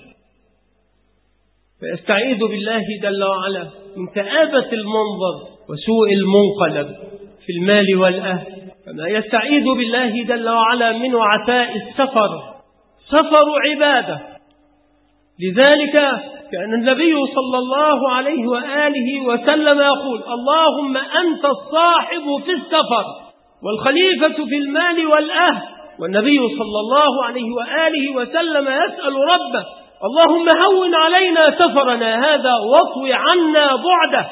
Speaker 1: فيستعيذ بالله جل وعلا من كآبة المنظر وسوء المنقلب في المال والأهل، كما يستعيذ بالله جل وعلا من وعثاء السفر، سفر عبادة. لذلك كان النبي صلى الله عليه وآله وسلم يقول: اللهم أنت الصاحب في السفر والخليفة في المال والأهل. والنبي صلى الله عليه وآله وسلم يسأل ربه: اللهم هون علينا سفرنا هذا واطوي عنا بعده.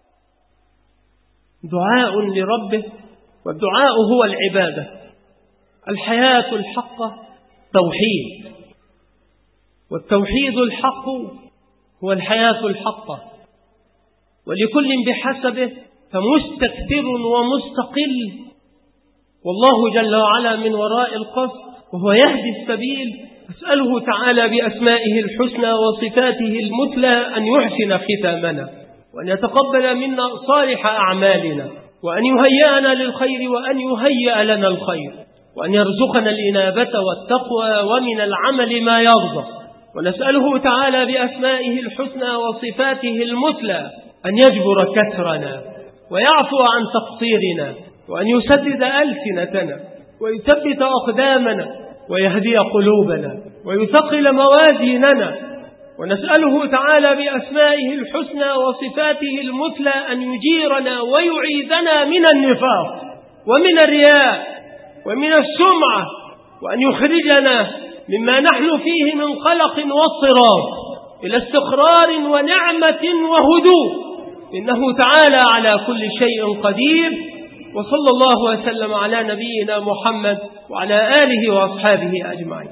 Speaker 1: دعاء لربه، والدعاء هو العبادة. الحياة الحقة توحيد، والتوحيد الحق هو الحياة الحقة، ولكل بحسبه، فمستكثر ومستقل، والله جل وعلا من وراء القصد وهو يهدي السبيل. أسأله تعالى بأسمائه الحسنى وصفاته المثلى أن يحسن ختامنا، وأن يتقبل منا صالح أعمالنا، وأن يهيئنا للخير وأن يهيئ لنا الخير، وأن يرزقنا الإنابة والتقوى ومن العمل ما يرضى. ونسأله تعالى بأسمائه الحسنى وصفاته المثلى أن يجبر كسرنا ويعفو عن تقصيرنا، وأن يسدد ألسنتنا ويثبت أقدامنا ويهدي قلوبنا ويثقل موازيننا. ونسأله تعالى بأسمائه الحسنى وصفاته المثلى أن يجيرنا ويعيذنا من النفاق ومن الرياء ومن السمعة، وأن يخرجنا مما نحن فيه من قلق واضطراب إلى استقرار ونعمة وهدوء، إنه تعالى على كل شيء قدير. وصلى الله وسلم على نبينا محمد وعلى آله وأصحابه أجمعين.